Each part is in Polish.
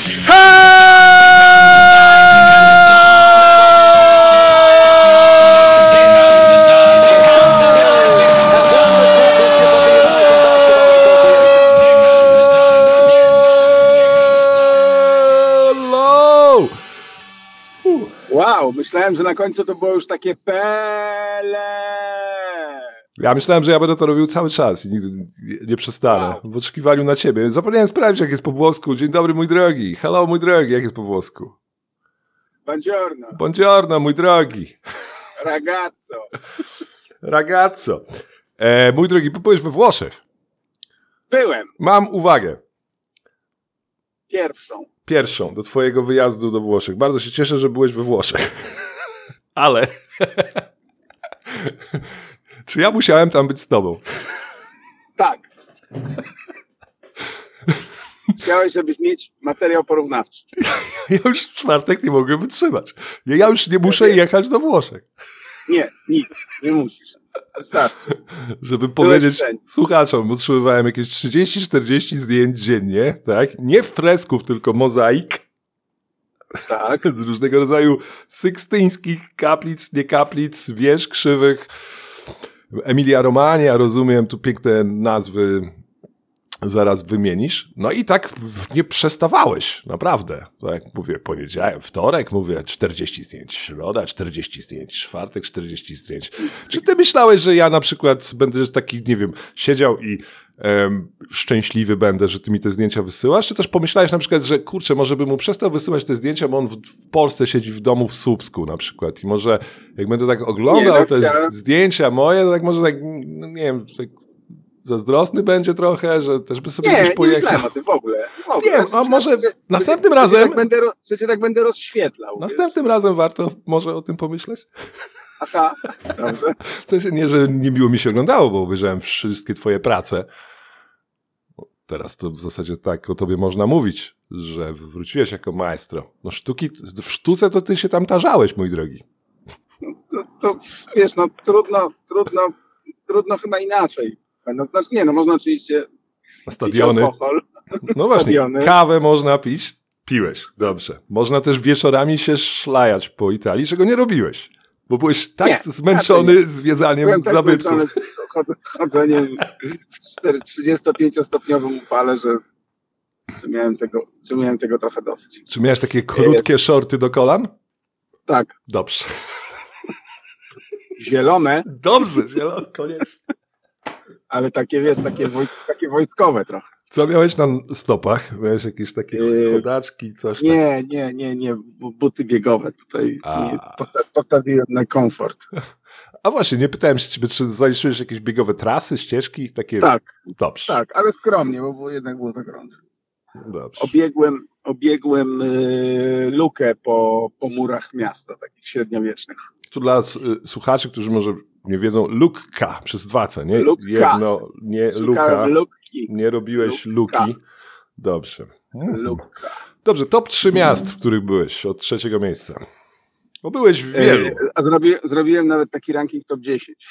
Wow, myślałem, że na końcu to było już takie Pele. Ja myślałem, że ja będę to robił cały czas i nigdy nie przestanę. W oczekiwaniu na ciebie. Zapomniałem sprawdzić, jak jest po włosku. Dzień dobry, mój drogi. Hello, mój drogi. Jak jest po włosku? Buongiorno. Buongiorno, mój drogi. Ragazzo. Ragazzo. Mój drogi, byłeś we Włoszech. Byłem. Mam uwagę. Pierwszą do twojego wyjazdu do Włoszech. Bardzo się cieszę, że byłeś we Włoszech. Ale czy ja musiałem tam być z tobą? Tak. Chciałeś, żebyś mieć materiał porównawczy. Ja już w czwartek nie mogę wytrzymać. Ja już nie muszę jechać do Włoszech. Nie, nic. Nie musisz. Wystarczy. Żeby powiedzieć słuchaczom, otrzymywałem jakieś 30-40 zdjęć dziennie, tak? Nie fresków, tylko mozaik. Tak. Z różnego rodzaju sykstyńskich kaplic, nie kaplic, wież krzywych. Emilia Romagna, rozumiem, tu piękne nazwy zaraz wymienisz. No i tak nie przestawałeś, naprawdę. Tak jak mówię, poniedziałek, wtorek, mówię 40 zdjęć, środa 40 zdjęć, czwartek 40 zdjęć. Czy ty myślałeś, że ja na przykład będę taki, nie wiem, siedział i szczęśliwy będę, że ty mi te zdjęcia wysyłasz? Czy też pomyślałeś na przykład, że kurczę, może bym mu przestał wysyłać te zdjęcia, bo on w Polsce siedzi w domu w Słupsku na przykład i może jak będę tak oglądał te zdjęcia moje, to tak może tak, no nie wiem, tak zazdrosny będzie trochę, że też by sobie gdzieś pojechał. Nie myślałem o tym w ogóle. Nie, a może następnym razem... Że cię tak będę rozświetlał. Następnym razem warto może o tym pomyśleć. Aha, dobrze. W sensie nie, że nie miło mi się oglądało, bo obejrzałem wszystkie twoje prace. Teraz to w zasadzie tak o tobie można mówić, że wróciłeś jako maestro. No w sztuce to ty się tam tarzałeś, mój drogi. To wiesz, no trudno chyba inaczej. No, znaczy nie, no można oczywiście stadiony. Alkohol. No właśnie, stadiony. Kawę można pić, piłeś, dobrze. Można też wieczorami się szlajać po Italii, czego nie robiłeś, bo byłeś tak zmęczony zwiedzaniem zabytków. Chodzeniem w 35-stopniowym upale, że miałem tego trochę dosyć. Czy miałeś takie krótkie shorty do kolan? Tak. Dobrze. Zielone. Dobrze, zielone, koniec. Ale takie, wiesz, takie wojskowe trochę. Co miałeś na stopach? Miałeś jakieś takie chodaczki, coś tam? Nie. Buty biegowe tutaj postawiłem na komfort. A właśnie, nie pytałem się ciebie, czy zaliczyłeś jakieś biegowe trasy, ścieżki? Takie... Tak. Dobrze. Tak, ale skromnie, bo jednak było za gorąco. Dobrze. Obiegłem lukę po murach miasta, takich średniowiecznych. Tu dla słuchaczy, którzy może nie wiedzą, lukka przez 2C, nie? Lukka. Jedno, nie luka. Lukki. Nie robiłeś luki. Dobrze. Lukka. Dobrze, top 3 miast, w których byłeś od 3. miejsca. Bo byłeś w wielu. A zrobiłem nawet taki ranking top 10.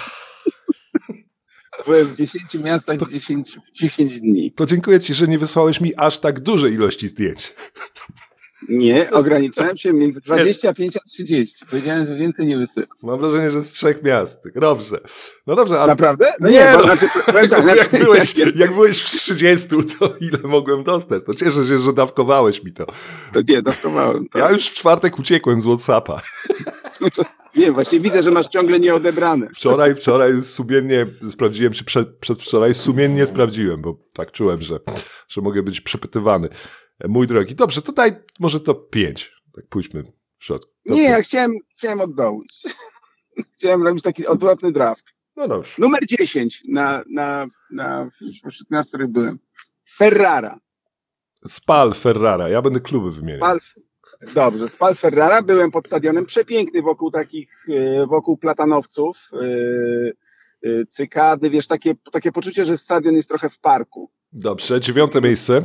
Byłem w 10 miastach w 10 dni. To dziękuję ci, że nie wysłałeś mi aż tak dużej ilości zdjęć. Nie, ograniczałem się między 25 a 30. Powiedziałem, że więcej nie wysyłam. Mam wrażenie, że z 3 miast. Dobrze. No dobrze, ale... Naprawdę? No nie, no. Jak byłeś w 30, to ile mogłem dostać? To cieszę się, że dawkowałeś mi to. To nie, dawkowałem. Tak. Ja już w czwartek uciekłem z WhatsAppa. Nie, właśnie widzę, że masz ciągle nieodebrane. Wczoraj sumiennie sprawdziłem, czy przedwczoraj sumiennie sprawdziłem, bo tak czułem, że mogę być przepytywany. Mój drogi. Dobrze, to daj może top 5. Tak pójdźmy w środku. Nie, ja chciałem od dołu. Chciałem robić taki odwrotny draft. No dobrze. Numer 10 wśród miast, w których byłem. Ferrara. Spal Ferrara. Ja będę kluby wymieniał. Dobrze, Spal Ferrara. Byłem pod stadionem przepiękny wokół platanowców. Cykady, wiesz, takie poczucie, że stadion jest trochę w parku. Dobrze, 9. miejsce.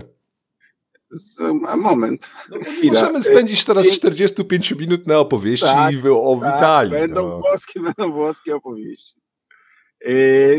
Moment. No, możemy spędzić teraz 45 minut na opowieści o Italii. Będą włoskie opowieści.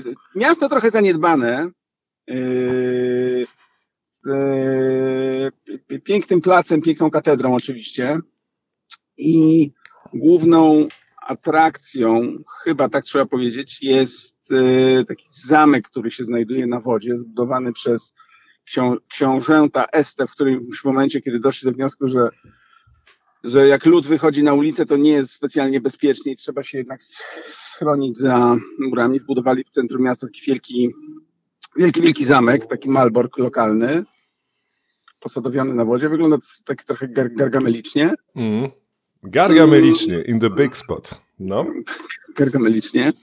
Miasto trochę zaniedbane. pięknym placem, piękną katedrą oczywiście i główną atrakcją, chyba tak trzeba powiedzieć, jest taki zamek, który się znajduje na wodzie, zbudowany przez książęta Este w którymś momencie, kiedy doszli do wniosku, że jak lud wychodzi na ulicę, to nie jest specjalnie bezpiecznie i trzeba się jednak schronić za murami. Budowali w centrum miasta taki wielki zamek, taki Malbork lokalny, posadowiony na wodzie. Wygląda tak trochę gargamelicznie. Gargamelicznie, in the big spot. No. Gargamelicznie.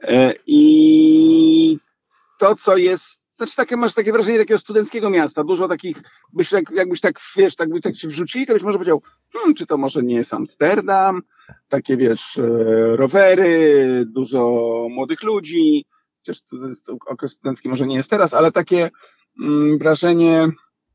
I to, co jest, znaczy masz takie wrażenie takiego studenckiego miasta, dużo takich, jakbyś tak, wiesz, tak się wrzucili, to byś może powiedział, czy to może nie jest Amsterdam, takie, wiesz, rowery, dużo młodych ludzi, chociaż okres studencki może nie jest teraz, ale takie wrażenie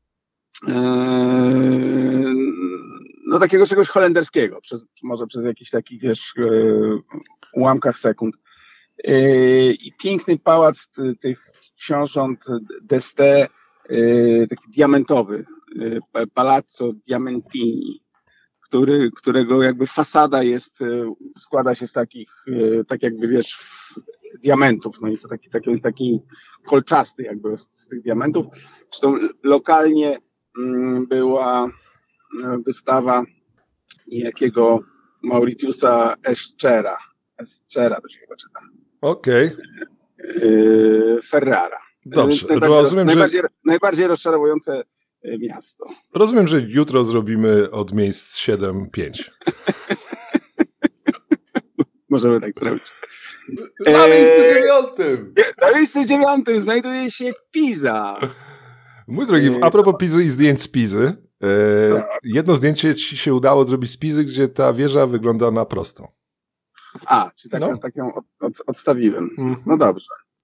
no takiego czegoś holenderskiego, może przez jakiś taki, wiesz, ułamkach sekund. I piękny pałac tych książąt d'Este, taki diamentowy, Palazzo Diamantini, którego jakby fasada składa się z takich, tak jakby wiesz, diamentów, no i to jest taki kolczasty jakby z tych diamentów. Zresztą lokalnie była wystawa niejakiego Mauritiusa Eschera to się chyba czyta. Okej. Ferrara. Dobrze, rozumiem, najbardziej rozczarowujące miasto. Rozumiem, że jutro zrobimy od miejsc 7-5. Możemy tak zrobić. Na miejscu 9. Na miejscu 9 znajduje się Pisa. Mój drogi, a propos Pizy i zdjęć z Pizy, jedno zdjęcie ci się udało zrobić z Pizy, gdzie ta wieża wygląda na prostą. Czy tak ją odstawiłem. No dobrze.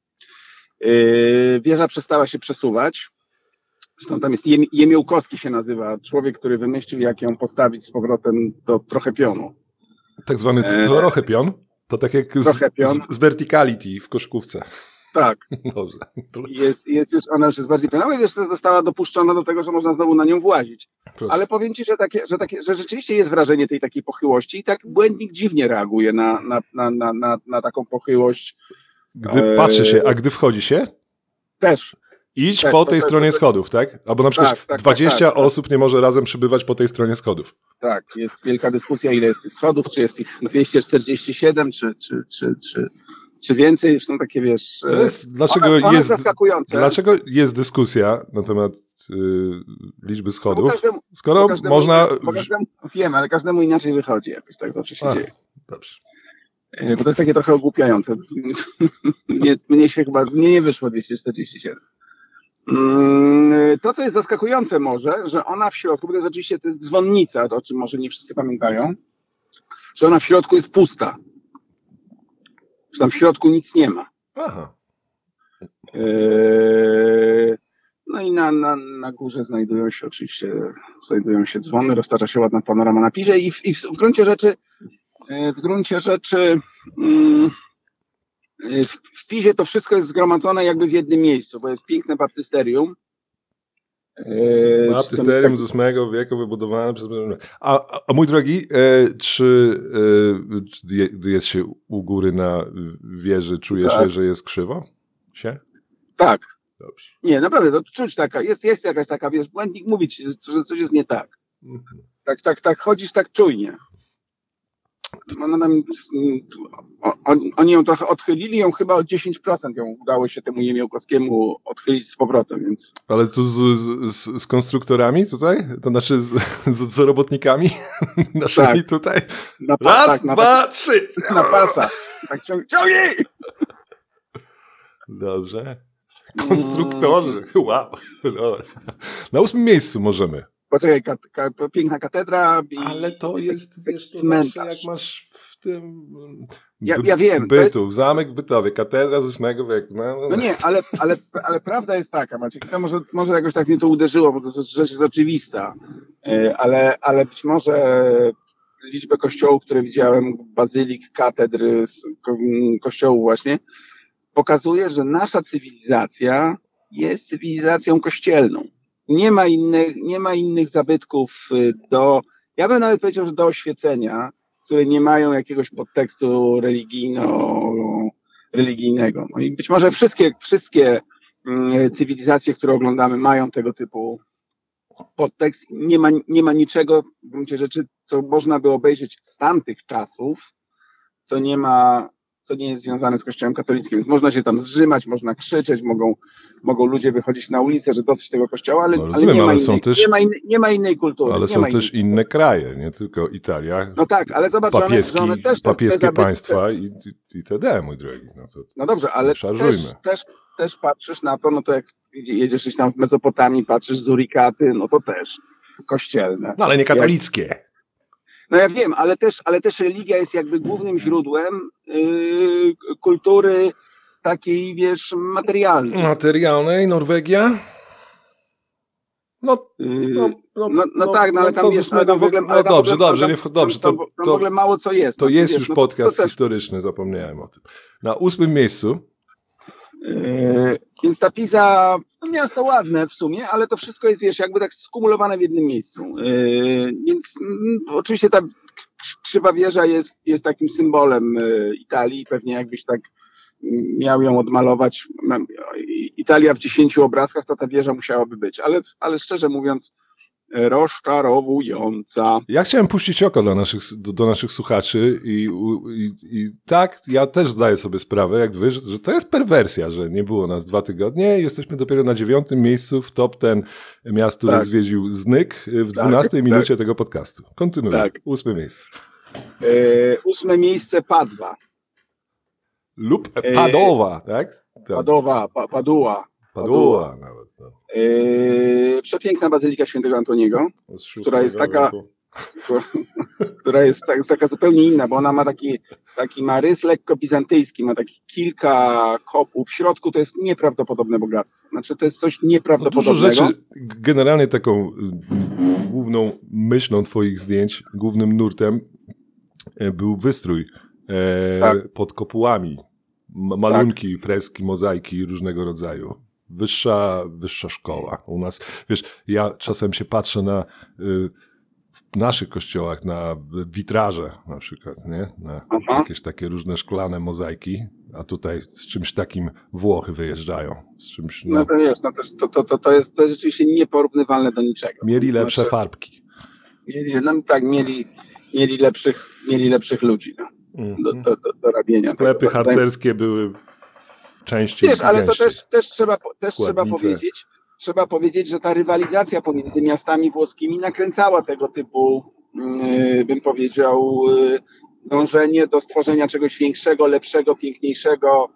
Wieża przestała się przesuwać. Zresztą tam jest Jemiołkowski się nazywa, człowiek, który wymyślił, jak ją postawić z powrotem do trochę pionu. Tak zwany trochę pion? To tak jak z verticality w koszykówce. Tak. Dobrze. Ona już jest bardziej pionowa i jeszcze została dopuszczona do tego, że można znowu na nią włazić. Proszę. Ale powiem ci, że rzeczywiście jest wrażenie tej takiej pochyłości i tak błędnik dziwnie reaguje na taką pochyłość. Gdy patrzy się, a gdy wchodzi się? Też. Idź po tej stronie schodów, tak? Albo na przykład 20 osób nie może razem przebywać po tej stronie schodów. Tak, jest wielka dyskusja, ile jest tych schodów, czy jest ich 247, czy więcej. Zresztą takie, wiesz... To jest, dlaczego jest dyskusja na temat liczby schodów, skoro można... Wiem, ale każdemu inaczej wychodzi jakoś, tak zawsze się dzieje. Dobrze. Bo to jest takie trochę ogłupiające. Mnie się chyba nie wyszło 247. To, co jest zaskakujące może, że ona w środku, bo to jest oczywiście to jest dzwonnica, o czym może nie wszyscy pamiętają, że ona w środku jest pusta. Że tam w środku nic nie ma. Aha. No i na górze znajdują się dzwony, roztacza się ładna panorama na Pizie i w gruncie rzeczy w Pizie to wszystko jest zgromadzone jakby w jednym miejscu, bo jest piękne baptysterium. Baptysterium z VIII wieku wybudowane przez... A mój drogi, czy gdy jest się u góry na wieży, czuje się, że jest krzywo? Tak. Dobrze. Nie, naprawdę, to czuć taka, jest jakaś taka, wiesz, błędnik mówi ci, że coś jest nie tak. Tak, chodzisz tak czujnie. Oni ją trochę odchylili, ją chyba o 10% ją udało się temu Jemiołkowskiemu odchylić z powrotem, więc... Ale tu z konstruktorami tutaj? To znaczy z robotnikami naszymi tutaj? Raz, dwa, trzy! Na pasach. Tak ciągnij! Dobrze. Konstruktorzy. Wow. Dobra. Na 8 miejscu możemy. Poczekaj, piękna katedra. Ale to jest, wiesz, to zawsze jak masz w tym ja wiem, bytu, zamek w Bytowie, katedra z 8 wieku. No nie, ale prawda jest taka, Maciek, to może jakoś tak mnie to uderzyło, bo to rzecz jest oczywista, ale być może liczbę kościołów, które widziałem, bazylik, katedry, kościołów właśnie, pokazuje, że nasza cywilizacja jest cywilizacją kościelną. nie ma innych zabytków ja bym nawet powiedział, że do oświecenia, które nie mają jakiegoś podtekstu religijnego. No i być może wszystkie cywilizacje, które oglądamy, mają tego typu podtekst. Nie ma niczego w gruncie rzeczy, co można by obejrzeć z tamtych czasów, co nie jest związane z Kościołem katolickim. Więc można się tam zrzymać, można krzyczeć, mogą ludzie wychodzić na ulicę, że dosyć tego kościoła, ale, No rozumiem, nie ma innej kultury. Ale są też inne kraje, nie tylko Italia. No tak, ale zobacz, że one też papieskie państwa itd., mój drogi. No dobrze, ale też patrzysz na to, no to jak jedziesz gdzieś tam w Mezopotamii, patrzysz z Urikaty, no to też kościelne. No ale nie katolickie. No ja wiem, ale też religia jest jakby głównym źródłem kultury takiej, wiesz, materialnej. Materialnej, Norwegia? Tak, ale tam wiesz, dobrze, to w ogóle mało co jest. To jest już podcast historyczny, zapomniałem o tym. Na 8. miejscu. Więc ta Pisa, miasto ładne w sumie, ale to wszystko jest, wiesz, jakby tak skumulowane w jednym miejscu. Więc oczywiście ta krzywa wieża jest takim symbolem Italii. Pewnie jakbyś tak miał ją odmalować, Italia w 10 obrazkach, to ta wieża musiałaby być. Ale szczerze mówiąc, rozczarowująca. Ja chciałem puścić oko do naszych słuchaczy i tak, ja też zdaję sobie sprawę, jak wy, że to jest perwersja, że nie było nas 2 tygodnie i jesteśmy dopiero na 9. miejscu w top 10 miast, które zwiedził Znyk w 12 minucie tego podcastu. Kontynuuj. 8. miejsce. 8. miejsce Padwa. Lub Padowa, tak? Padua nawet. No. Przepiękna Bazylika Świętego Antoniego, która jest taka zupełnie inna, bo ona ma taki ma rys lekko bizantyjski, ma takich kilka kopów. W środku to jest nieprawdopodobne bogactwo. Znaczy to jest coś nieprawdopodobnego. Dużo rzeczy, generalnie taką główną myślą twoich zdjęć, głównym nurtem był wystrój pod kopułami. Malunki, freski, mozaiki różnego rodzaju. Wyższa szkoła. U nas, wiesz, ja czasem się patrzę w naszych kościołach na witraże na przykład, nie? Na jakieś takie różne szklane mozaiki, a tutaj z czymś takim Włochy wyjeżdżają. Z czymś, no to wiesz, to jest rzeczywiście nieporównywalne do niczego. Mieli lepsze farbki. Mieli lepszych ludzi do robienia. Sklepy harcerskie były częściej. Wiesz, ale to też trzeba powiedzieć, że ta rywalizacja pomiędzy miastami włoskimi nakręcała tego typu, bym powiedział, dążenie do stworzenia czegoś większego, lepszego, piękniejszego.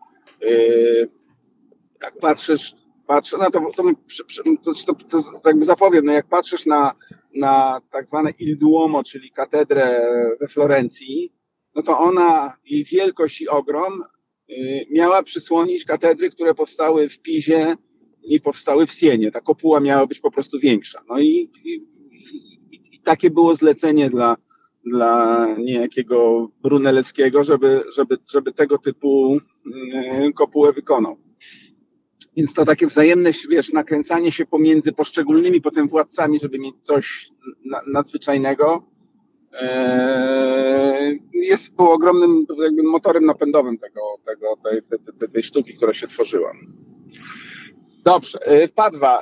Jak patrzysz, no to jakby zapowiem, no jak patrzysz na tak zwane Il Duomo, czyli katedrę we Florencji, no to jej wielkość i ogrom miała przysłonić katedry, które powstały w Pizie i powstały w Sienie. Ta kopuła miała być po prostu większa. No i takie było zlecenie dla niejakiego Brunelleschiego, żeby tego typu kopułę wykonał. Więc to takie wzajemne, wiesz, nakręcanie się pomiędzy poszczególnymi potem władcami, żeby mieć coś nadzwyczajnego, był ogromnym jakby motorem napędowym tej sztuki, która się tworzyła. Dobrze, Padwa.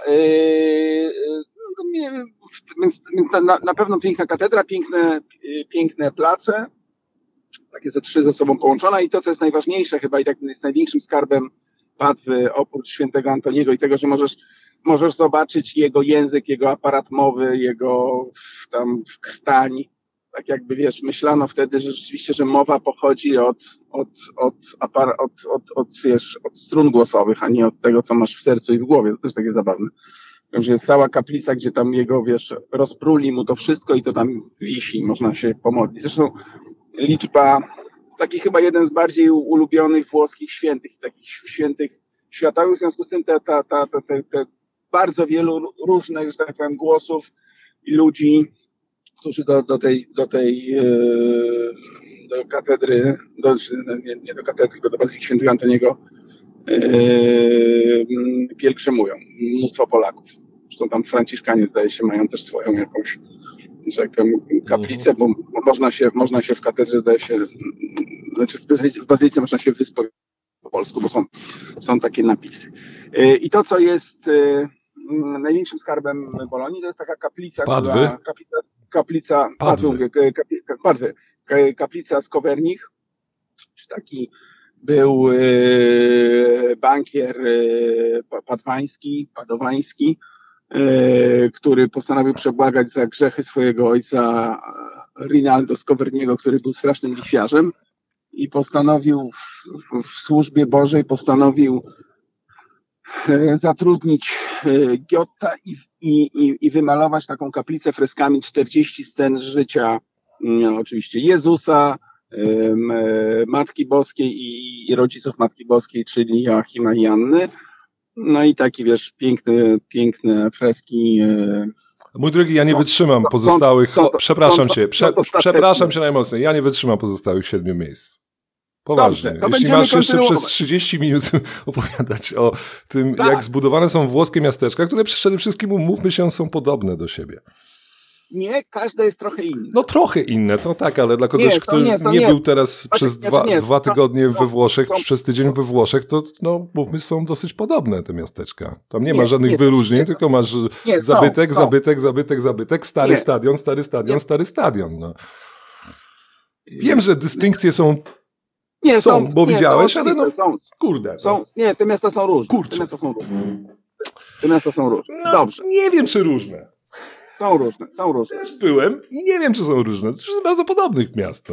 Więc na pewno piękna katedra, piękne place, takie ze sobą połączone i to, co jest najważniejsze chyba i tak jest największym skarbem Padwy, oprócz świętego Antoniego i tego, że możesz zobaczyć jego język, jego aparat mowy, jego tam krtań. Tak jakby, wiesz, myślano wtedy, że rzeczywiście, że mowa pochodzi od strun głosowych, a nie od tego, co masz w sercu i w głowie. To też takie zabawne. Także jest cała kaplica, gdzie tam jego, wiesz, rozpruli mu to wszystko i to tam wisi, można się pomodlić. Zresztą liczba, taki chyba jeden z bardziej ulubionych włoskich świętych, takich świętych światowych, w związku z tym te bardzo wielu różnych, że tak powiem, głosów i ludzi, którzy do katedry, nie do katedry, tylko do Bazyliki Świętego Antoniego pielgrzymują. Mnóstwo Polaków. Zresztą tam Franciszkanie, zdaje się, mają też swoją jakąś, że tak powiem, kaplicę, bo można się w katedrze, zdaje się, znaczy w bazylice można się wyspowiadać po polsku, bo są takie napisy. I to, co jest największym skarbem Bolonii, to jest taka kaplica, Padwy? Kaplica z Kowernich, czy taki był bankier padowański, który postanowił przebłagać za grzechy swojego ojca Rinaldo z Kowerniego, który był strasznym lichwiarzem i postanowił w służbie Bożej zatrudnić Giotta i wymalować taką kaplicę freskami 40 scen z życia oczywiście Jezusa, Matki Boskiej i rodziców Matki Boskiej, czyli Joachima i Anny. No i takie, wiesz, piękne freski. Mój drogi, ja nie wytrzymam pozostałych... Przepraszam cię najmocniej. Ja nie wytrzymam pozostałych 7 miejsc. Poważnie. Dobrze, jeśli masz jeszcze przez 30 minut opowiadać o tym, jak zbudowane są włoskie miasteczka, które przede wszystkim, umówmy się, są podobne do siebie. Nie, każde jest trochę inne. No trochę inne, to tak, ale dla kogoś, kto nie był teraz przez dwa tygodnie we Włoszech, przez tydzień we Włoszech, to no, mówmy, są dosyć podobne te miasteczka. Tam nie ma żadnych wyróżnień, tylko masz zabytek, stary stadion. No. Wiem, że dystynkcje są... bo widziałeś, ale no, kurde. Te miasta są różne. Kurczę. Te miasta są różne. No, dobrze. Nie wiem, czy różne. Są różne. Też byłem i nie wiem, czy są różne. To jest bardzo podobnych miast.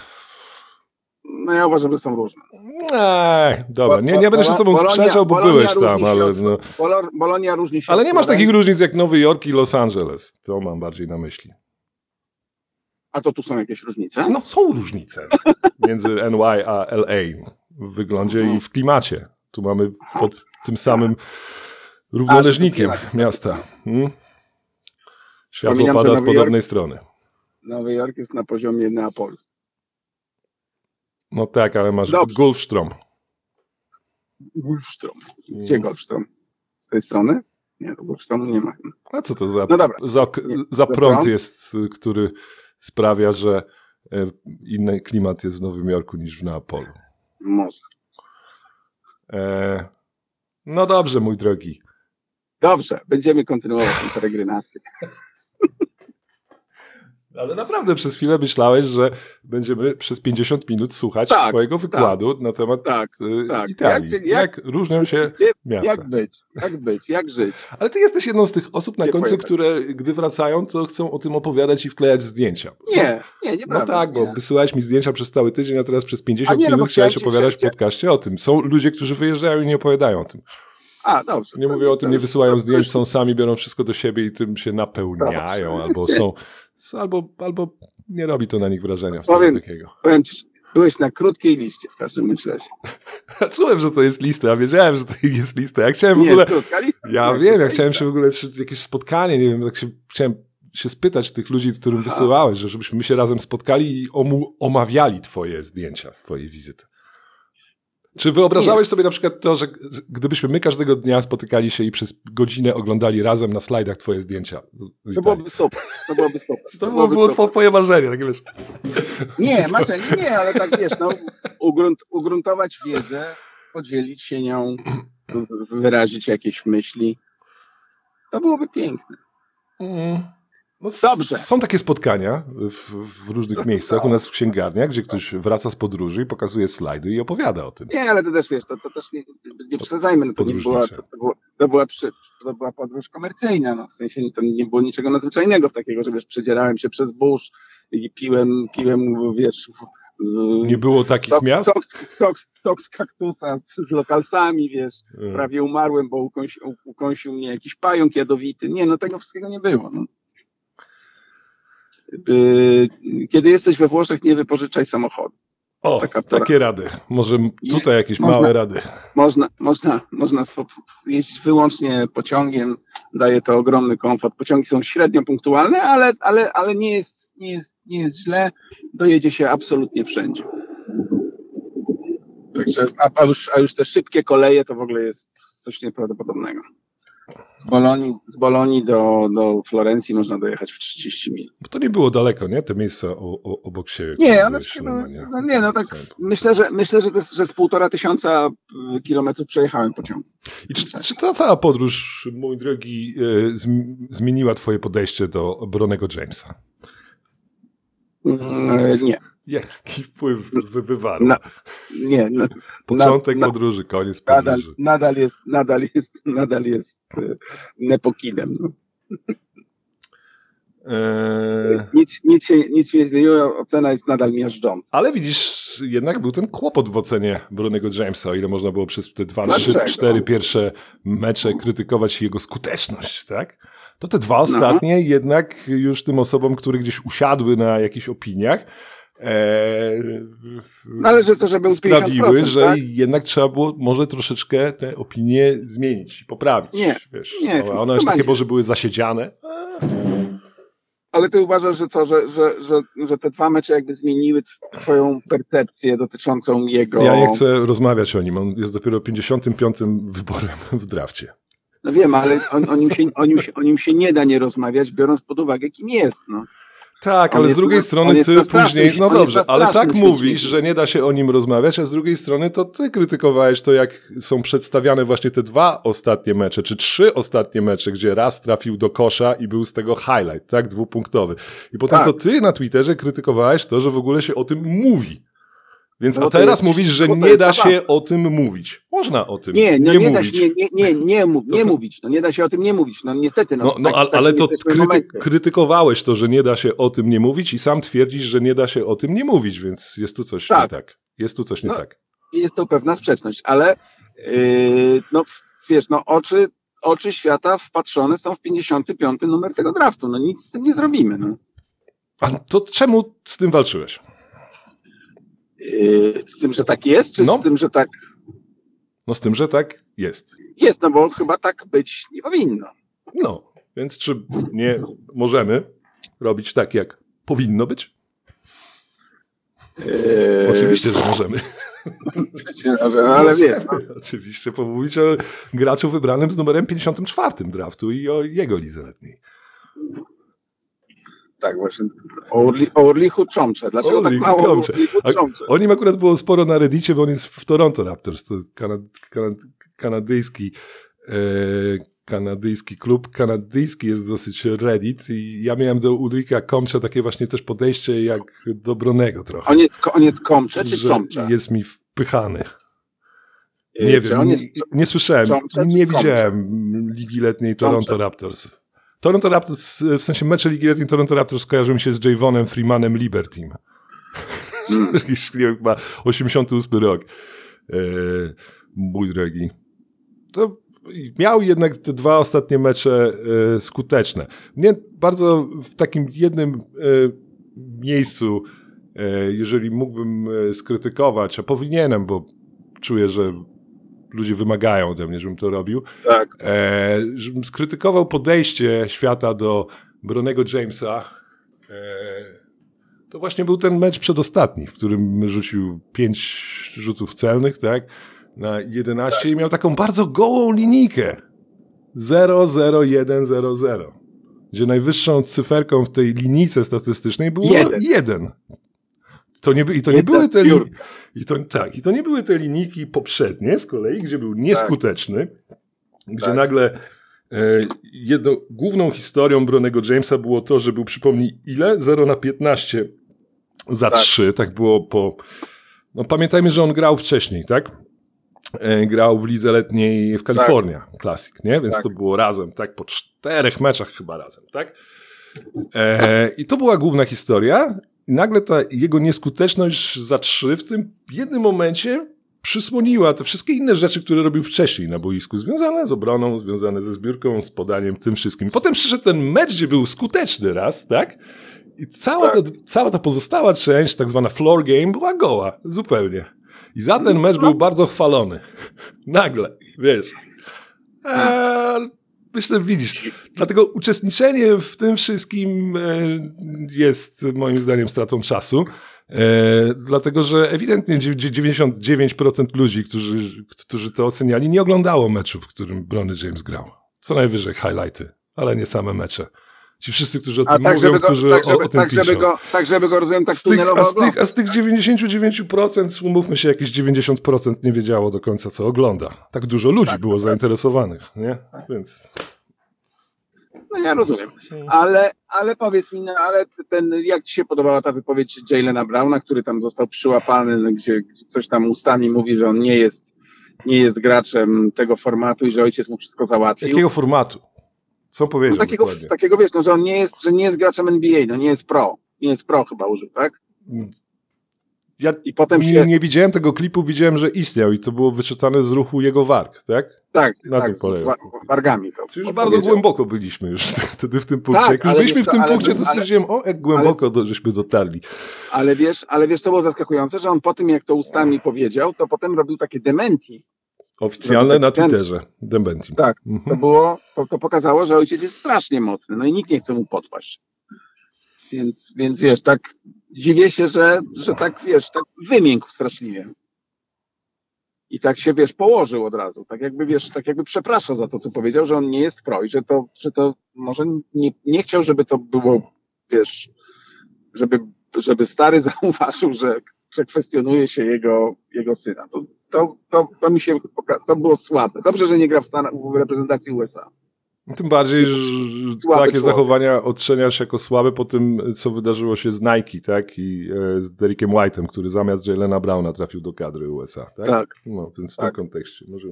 No ja uważam, że są różne. Dobra, nie będę się z tobą sprzeczał, bo byłeś tam, ale... No. Bolonia różni się. Ale nie masz takich różnic jak Nowy Jork i Los Angeles. To mam bardziej na myśli. A to tu są jakieś różnice? No są różnice między NY a LA w wyglądzie i w klimacie. Tu mamy pod tym samym równoleżnikiem miasta. Światło pada z podobnej strony. Nowy Jork jest na poziomie Neapolu. No tak, ale masz Golfstrom. Gdzie Golfstrom? Z tej strony? Nie, to Golfstromu nie ma. A co to za prąd jest, który sprawia, że inny klimat jest w Nowym Jorku niż w Neapolu? Może. No dobrze, mój drogi. Dobrze, będziemy kontynuować tę peregrinację. Ale naprawdę przez chwilę myślałeś, że będziemy przez 50 minut słuchać twojego wykładu na temat Italii. Jak różnią się miasta. Jak żyć. Ale ty jesteś jedną z tych osób na końcu, które gdy wracają, to chcą o tym opowiadać i wklejać zdjęcia. Nie No tak, bo wysyłałeś mi zdjęcia przez cały tydzień, a teraz przez 50 minut chciałeś opowiadać w podcaście o tym. Są ludzie, którzy wyjeżdżają i nie opowiadają o tym. Dobrze. Nie mówię o tym, nie wysyłają zdjęć, są sami, biorą wszystko do siebie i tym się napełniają, albo nie robi to na nich wrażenia. Powiem ci, byłeś na krótkiej liście w każdym razie. Czułem, że to jest lista, ja wiedziałem, że to jest lista. Ja chciałem chciałem się w ogóle jakieś spotkanie, nie wiem, chciałem się spytać tych ludzi, którym wysyłałeś, żebyśmy my się razem spotkali i omawiali twoje zdjęcia z twojej wizyty. Czy wyobrażałeś sobie na przykład to, że gdybyśmy my każdego dnia spotykali się i przez godzinę oglądali razem na slajdach twoje zdjęcia? To byłoby super. To było twoje marzenie, tak wiesz. Nie, ale tak wiesz, ugruntować wiedzę, podzielić się nią, wyrazić jakieś myśli. To byłoby piękne. No, dobrze. Są takie spotkania w różnych miejscach, u nas w księgarniach, gdzie ktoś wraca z podróży i pokazuje slajdy i opowiada o tym. Nie, ale to też wiesz, to też nie przesadzajmy, no to była podróż komercyjna, w sensie to nie było niczego nadzwyczajnego takiego, że wiesz, przedzierałem się przez burz i piłem, wiesz... Nie było takich miast? Sok z kaktusa z lokalsami, wiesz, prawie umarłem, bo ukąsił mnie jakiś pająk jadowity. Nie, tego wszystkiego nie było. Kiedy jesteś we Włoszech, nie wypożyczaj samochodu. Takie rady. Może tutaj jakieś małe rady. Można jeździć wyłącznie pociągiem, daje to ogromny komfort. Pociągi są średnio punktualne, ale nie jest źle. Dojedzie się absolutnie wszędzie. Także, a już te szybkie koleje to w ogóle jest coś nieprawdopodobnego. Z Bolonii do Florencji można dojechać w 30 minut. Bo to nie było daleko, nie? Te miejsca obok siebie. Nie, one tak myślę, że z 1500 kilometrów przejechałem pociągiem. I czy ta cała podróż, mój drogi, zmieniła twoje podejście do Bronnego Jamesa? Nie. Jaki wpływ wywarł? Nie. Początek podróży, koniec podróży. Nadal jest nepokidem. No. Nic się nie zmieniło, ocena jest nadal miażdżąca. Ale widzisz, jednak był ten kłopot w ocenie Bronnego Jamesa, o ile można było przez te 2, 3, 4 pierwsze mecze krytykować jego skuteczność, tak? To te 2 ostatnie jednak już tym osobom, które gdzieś usiadły na jakichś opiniach, żeby sprawiły, że tak? Jednak trzeba było może troszeczkę te opinie zmienić i poprawić. Nie, one już takie może były zasiedziane. Ale ty uważasz, że te 2 mecze jakby zmieniły twoją percepcję dotyczącą jego... Ja nie chcę rozmawiać o nim, on jest dopiero 55. wyborem w drafcie. No wiem, ale o nim się nie da nie rozmawiać, biorąc pod uwagę, kim jest, no. Tak, ale z drugiej strony ty później, no dobrze, ale tak mówisz, że nie da się o nim rozmawiać, a z drugiej strony to ty krytykowałeś to, jak są przedstawiane właśnie te 2 ostatnie mecze, czy 3 ostatnie mecze, gdzie raz trafił do kosza i był z tego highlight, tak, 2-punktowy. I potem to ty na Twitterze krytykowałeś to, że w ogóle się o tym mówi. Więc a teraz mówisz, że nie da się o tym mówić. Można o tym nie mówić. Nie mówić. No nie da się o tym nie mówić. No niestety. Ale to krytykowałeś to, że nie da się o tym nie mówić i sam twierdzisz, że nie da się o tym nie mówić, więc jest tu coś nie tak. Jest tu coś nie tak. Jest to pewna sprzeczność, ale oczy świata wpatrzone są w 55. numer tego draftu. No nic z tym nie zrobimy. No. A to czemu z tym walczyłeś? Z tym, że tak jest, czy z tym, że tak... No z tym, że tak jest. Jest, no bo chyba tak być nie powinno. No, więc czy nie możemy robić tak, jak powinno być? Oczywiście, że możemy. Ale wiesz. No. Oczywiście, mówić o graczu wybranym z numerem 54 draftu i o jego lidze letniej. Tak, właśnie. O Orlichu Chomcze. Dlaczego tak mało o Orlichu Chomcze? O nim akurat było sporo na Reddicie, bo on jest w Toronto Raptors. To kanadyjski klub. Kanadyjski jest dosyć Reddit i ja miałem do Ulrika Chomcze takie właśnie też podejście jak do Bronego trochę. On jest Chomcze czy Chomcze? Jest mi wpychany. Nie wiem, nie słyszałem, nie widziałem Ligi Letniej Toronto Raptors. Toronto Raptors, w sensie mecze Ligi Letniej Toronto Raptors kojarzy mi się z Javonem Freemanem Libertym. Chyba 88 rok. Mój drogi. To miał jednak te 2 ostatnie mecze skuteczne. Mnie bardzo w takim jednym miejscu, jeżeli mógłbym skrytykować, a powinienem, bo czuję, że ludzie wymagają ode mnie, żebym to robił. Tak. Żebym skrytykował podejście świata do Bronego Jamesa. To właśnie był ten mecz przedostatni, w którym rzucił 5 rzutów celnych, tak? Na 11 i miał taką bardzo gołą linijkę. 0-0-1-0-0. Gdzie najwyższą cyferką w tej linijce statystycznej było 1. To nie były te linijki poprzednie z kolei, gdzie był nieskuteczny, gdzie nagle główną historią Bronego Jamesa było to, że był, przypomnij, ile? 0-15 za 3, tak było po... No pamiętajmy, że on grał wcześniej, tak? Grał w lidze letniej w Kalifornia Classic, nie? Więc to było razem, tak? Po 4 meczach chyba razem, tak? I to była główna historia. I nagle ta jego nieskuteczność za 3 w tym jednym momencie przysłoniła te wszystkie inne rzeczy, które robił wcześniej na boisku, związane z obroną, związane ze zbiórką, z podaniem, tym wszystkim. Potem przyszedł ten mecz, gdzie był skuteczny raz, tak? I cała ta pozostała część, tak zwana floor game, była goła, zupełnie. I za ten mecz był bardzo chwalony. Nagle, wiesz. Myślę, widzisz. Dlatego uczestniczenie w tym wszystkim jest moim zdaniem stratą czasu. Dlatego, że ewidentnie 99% ludzi, którzy to oceniali, nie oglądało meczu, w którym Bronny James grał. Co najwyżej highlighty, ale nie same mecze. Ci wszyscy, którzy o tym mówią, którzy o tym piszą. Żeby go rozumiem, tak tunelowo a z tych 99%, umówmy się, jakieś 90% nie wiedziało do końca, co ogląda. Tak dużo ludzi było zainteresowanych, nie? Więc... No ja rozumiem. Ale powiedz mi, jak ci się podobała ta wypowiedź Jalena Browna, który tam został przyłapany, gdzie coś tam ustami mówi, że on nie jest graczem tego formatu i że ojciec mu wszystko załatwił. Jakiego formatu? Co powiedział takiego wiesz, że on nie jest graczem NBA, no nie jest pro. Nie jest pro chyba użył, tak? Ja i potem nie widziałem tego klipu, widziałem, że istniał i to było wyczytane z ruchu jego warg, tak? Tak, z wargami to. Czyli już bardzo głęboko byliśmy już wtedy w tym punkcie. Tak, jak już byliśmy w tym punkcie, to stwierdziłem, jak głęboko żeśmy dotarli. Ale wiesz, co było zaskakujące, że on po tym, jak to ustami powiedział, to potem robił takie dementi. Oficjalne na Twitterze. Dementi. Tak, to pokazało, że ojciec jest strasznie mocny, no i nikt nie chce mu podpaść. Więc wiesz, tak dziwię się, że tak, wiesz, tak wymiękł straszliwie. I tak się, wiesz, położył od razu. Tak jakby przepraszał za to, co powiedział, że on nie jest pro i że to może nie chciał, żeby to było, wiesz, żeby stary zauważył, że kwestionuje się jego syna. To mi się, to było słabe. Dobrze, że nie gra w reprezentacji USA. Tym bardziej, że takie zachowania ocenia się jako słabe po tym, co wydarzyło się z Nike, tak? I z Derrickiem White'em, który zamiast Jalena Browna trafił do kadry USA, tak? Tak. No, więc w tym kontekście może...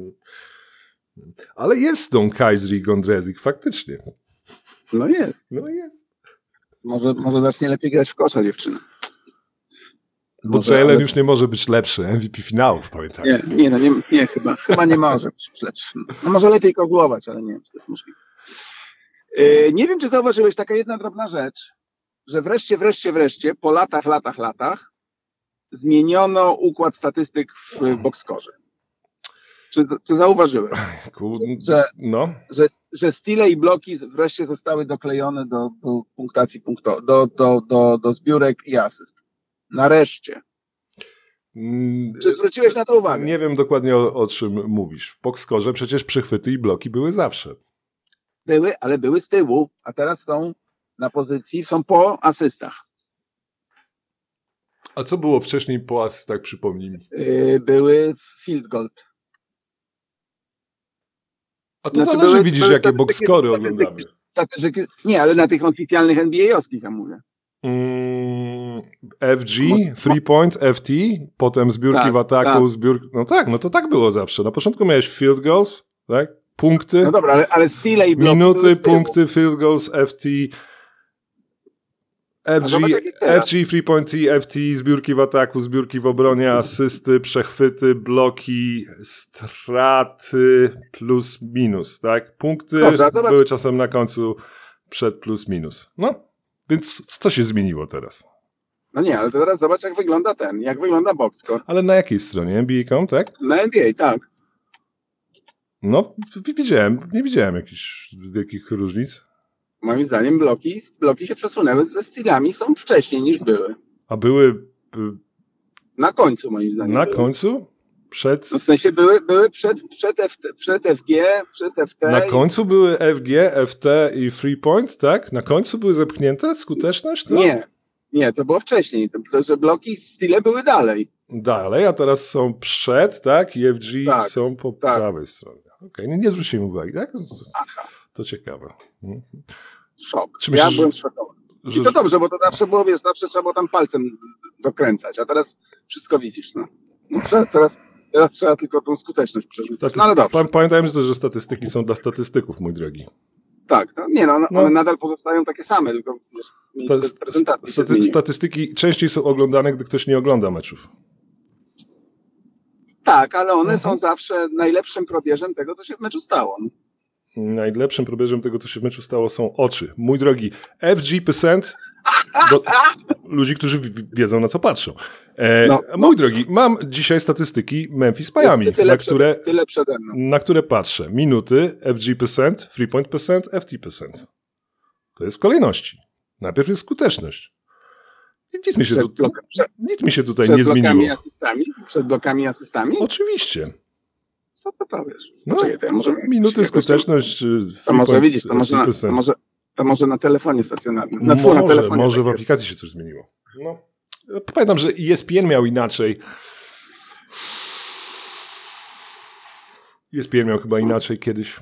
Ale jest tą Kaisri Gondrezik, faktycznie. No jest. No jest. Może zacznie lepiej grać w kosza, dziewczyna. Bo Jalen już nie może być lepszy, MVP finałów, pamiętam. Nie, chyba nie może być lepszy. No może lepiej kozłować, ale nie wiem, czy to jest możliwe. Nie wiem, czy zauważyłeś, taka jedna drobna rzecz, że wreszcie, po latach zmieniono układ statystyk w boxscorze. Czy zauważyłeś? Że steale i bloki wreszcie zostały doklejone do punktacji do zbiórek i asyst. Nareszcie. Czy zwróciłeś na to uwagę? Nie wiem dokładnie o czym mówisz. W boxscorze przecież przychwyty i bloki były zawsze. Były, ale były z tyłu, a teraz są na pozycji, są po asystach. A co było wcześniej po asystach, przypomnij mi? Były field goal. A to zależy, widzisz, jakie boxscory oglądamy. Nie, ale na tych oficjalnych NBA-owskich ja mówię. FG, 3-point, FT, potem zbiórki w ataku, no to tak było zawsze. Na początku miałeś field goals, tak? Punkty. No dobra, ale steale i bloki. Minuty, punkty, field goals, FT, FG, 3-point, FT, zbiórki w ataku, zbiórki w obronie, asysty, przechwyty, bloki, straty, plus, minus, tak? Punkty były czasem na końcu przed plus, minus. No, więc co się zmieniło teraz? No nie, ale to teraz zobacz, jak wygląda boxscore. Ale na jakiej stronie? NBA.com, tak? Na NBA, tak. No, nie widziałem jakich różnic. Moim zdaniem bloki się przesunęły ze stylami, są wcześniej niż były. A były... Na końcu, moim zdaniem. Na końcu? Przed... No w sensie były przed FG, przed FT. Na końcu były FG, FT i 3-point, tak? Na końcu były zepchnięte? Skuteczność? To? Nie, to było wcześniej. To, że bloki style były dalej. Dalej, a teraz są przed, tak? I FG są po prawej stronie. Okej, nie zwróciłem uwagi, tak? To ciekawe. Szok. Ja byłem zszokowany. I to dobrze, bo to zawsze było, zawsze trzeba było tam palcem dokręcać, a teraz wszystko widzisz, no. Teraz trzeba tylko tą skuteczność przerzucić. No ale dobrze. Pamiętajmy, że statystyki są dla statystyków, mój drogi. Tak, one nadal pozostają takie same, tylko statystyki częściej są oglądane, gdy ktoś nie ogląda meczów. Tak, ale one są zawsze najlepszym probierzem tego, co się w meczu stało. Najlepszym probierzem tego, co się w meczu stało, są oczy. Mój drogi, FG%, ludzi, którzy wiedzą, na co patrzą. Mój drogi, mam dzisiaj statystyki Memphis Miami, na które patrzę. Minuty, FG%, 3-point%, FT%. To jest w kolejności. Najpierw jest skuteczność. Nic mi się tutaj nie zmieniło. Przed blokami i asystami? Oczywiście. co to powiesz? No, Poczekaj, to ja może minuty skuteczność. To może widzisz, to może na telefonie stacjonarnym. Na telefonie może w aplikacji się coś zmieniło. No. Pamiętam, że ESPN miał inaczej. ESPN miał chyba inaczej kiedyś.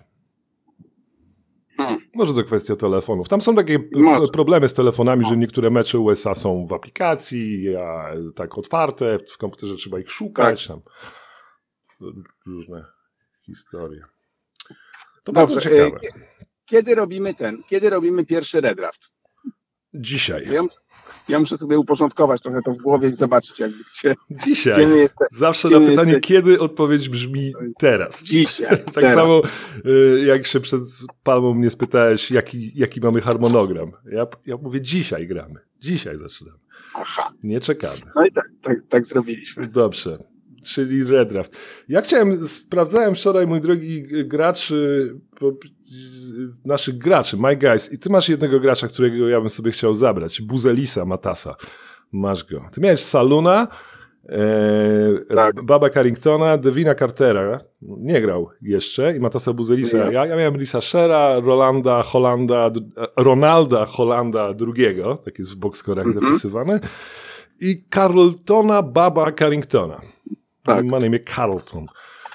Może to kwestia telefonów. Tam są takie problemy z telefonami, że niektóre mecze USA są w aplikacji, a tak otwarte, w komputerze trzeba ich szukać. Tam różne historie. To bardzo ciekawe. Kiedy robimy pierwszy redraft? Dzisiaj. Ja muszę sobie uporządkować trochę to w głowie i zobaczyć, jak gdzie. Dzisiaj. Zawsze na pytanie, kiedy, odpowiedź brzmi teraz. Dzisiaj. Tak teraz. samo jak się przed Palmą mnie spytałeś, jaki mamy harmonogram. Ja mówię, dzisiaj gramy. Dzisiaj zaczynamy. Aha. Nie czekamy. No i tak zrobiliśmy. Dobrze. Czyli redraft. Ja sprawdzałem wczoraj, mój drogi naszych graczy, my guys, i ty masz jednego gracza, którego ja bym sobie chciał zabrać. Buzelisa Matasa. Masz go. Ty miałeś Saluna, Baba Carringtona, Devina Cartera. Nie grał jeszcze. I Matasa Buzelisa. Ja miałem Lisa Shera, Ronalda Hollanda II. Tak jest w boxscorach zapisywane. I Carltona Baba Carringtona. Tak. Ma na imię Carlton.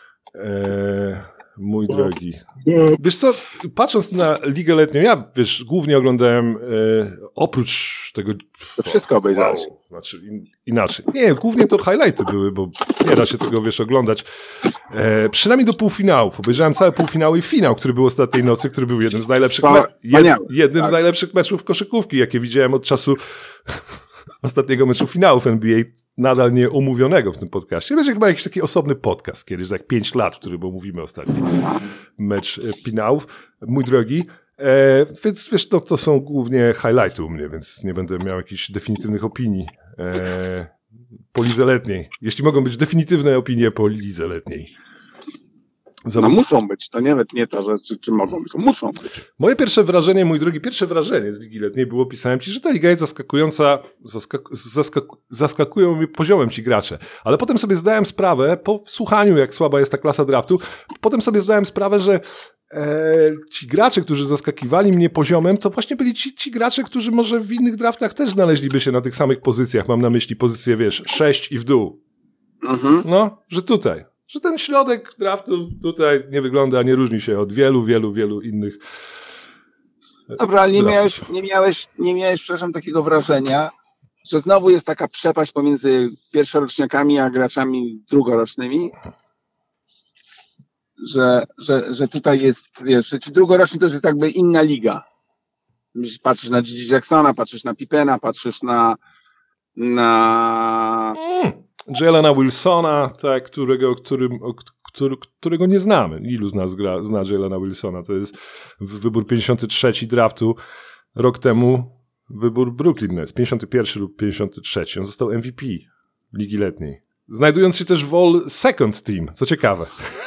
Mój drogi. Wiesz co, patrząc na ligę letnią, ja głównie oglądałem oprócz tego... To wszystko obejrzałeś. Znaczy inaczej. Nie, głównie to highlighty były, bo nie da się tego, oglądać. Przynajmniej do półfinałów. Obejrzałem całe półfinały i finał, który był ostatniej nocy, który był jednym z najlepszych z najlepszych meczów koszykówki, jakie widziałem od czasu ostatniego meczu finałów NBA, nadal nie omówionego w tym podcaście. Będzie chyba jakiś taki osobny podcast kiedyś, za 5 lat, w którym omówimy ostatni mecz finałów. Mój drogi. Więc wiesz, to są głównie highlighty u mnie, więc nie będę miał jakichś definitywnych opinii po lidze letniej. Jeśli mogą być definitywne opinie po lidze letniej. No muszą być, to nawet nie to, że czy mogą być, to muszą być. Moje pierwsze wrażenie, mój drogi, z Ligi Letniej było, pisałem ci, że ta liga jest zaskakująca, zaskakują mnie poziomem ci gracze. Ale potem sobie zdałem sprawę, po słuchaniu, jak słaba jest ta klasa draftu, potem sobie zdałem sprawę, że ci gracze, którzy zaskakiwali mnie poziomem, to właśnie byli ci gracze, którzy może w innych draftach też znaleźliby się na tych samych pozycjach. Mam na myśli pozycję, 6 i w dół. No, że tutaj. Że ten środek draftu tutaj nie wygląda, nie różni się od wielu innych. Dobra, ale nie miałeś, przepraszam, takiego wrażenia, że znowu jest taka przepaść pomiędzy pierwszoroczniakami a graczami drugorocznymi? Że tutaj jest, wiesz, że ci drugoroczni to już jest jakby inna liga. Patrzysz na Gigi Jacksona, patrzysz na Pippena, patrzysz na Jalena Wilsona, tak, którego nie znamy. Ilu z nas zna Jalena Wilsona? To jest wybór 53 draftu. Rok temu wybór Brooklyn Nets, 51 lub 53. On został MVP Ligi Letniej. Znajdując się też w All Second Team, co ciekawe.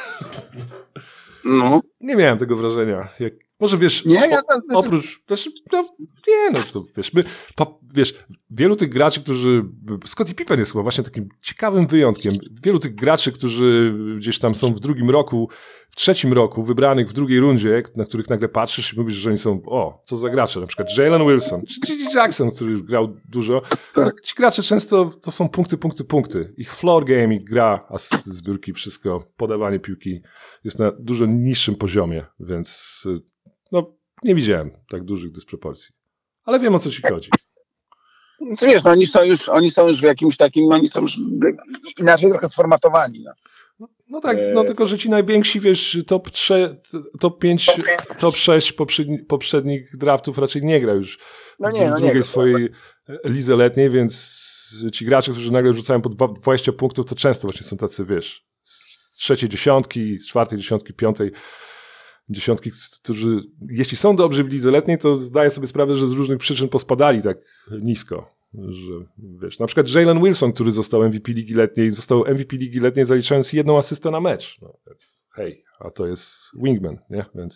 No. Nie miałem tego wrażenia. Może wiesz, oprócz... to wiesz, wielu tych graczy, którzy... Scottie Pippen jest chyba właśnie takim ciekawym wyjątkiem. Wielu tych graczy, którzy gdzieś tam są w drugim roku, w trzecim roku, wybranych w drugiej rundzie, na których nagle patrzysz i mówisz, że oni są, co za gracze, na przykład Jalen Wilson, czy Gigi Jackson, który grał dużo. To ci gracze często to są punkty. Ich floor game, ich gra, asysty, zbiórki, wszystko, podawanie piłki jest na dużo niższym poziomie, więc... nie widziałem tak dużych dysproporcji. Ale wiem, o co ci chodzi. To wiesz, oni są już w jakimś takim, oni są już inaczej trochę sformatowani. No tak, tylko że ci najwięksi, wiesz, top 5, top 6 poprzednich draftów raczej nie gra już w drugiej swojej lidze letniej, więc ci gracze, którzy nagle rzucają po 20 punktów, to często właśnie są tacy, wiesz, z trzeciej dziesiątki, z czwartej dziesiątki, piątej dziesiątki, którzy jeśli są dobrzy w lidze letniej, to zdaję sobie sprawę, że z różnych przyczyn pospadali tak nisko, że wiesz, na przykład Jalen Wilson, który został MVP Ligi Letniej, zaliczając 1 asystę na mecz. No, więc hej, a to jest wingman, nie? Więc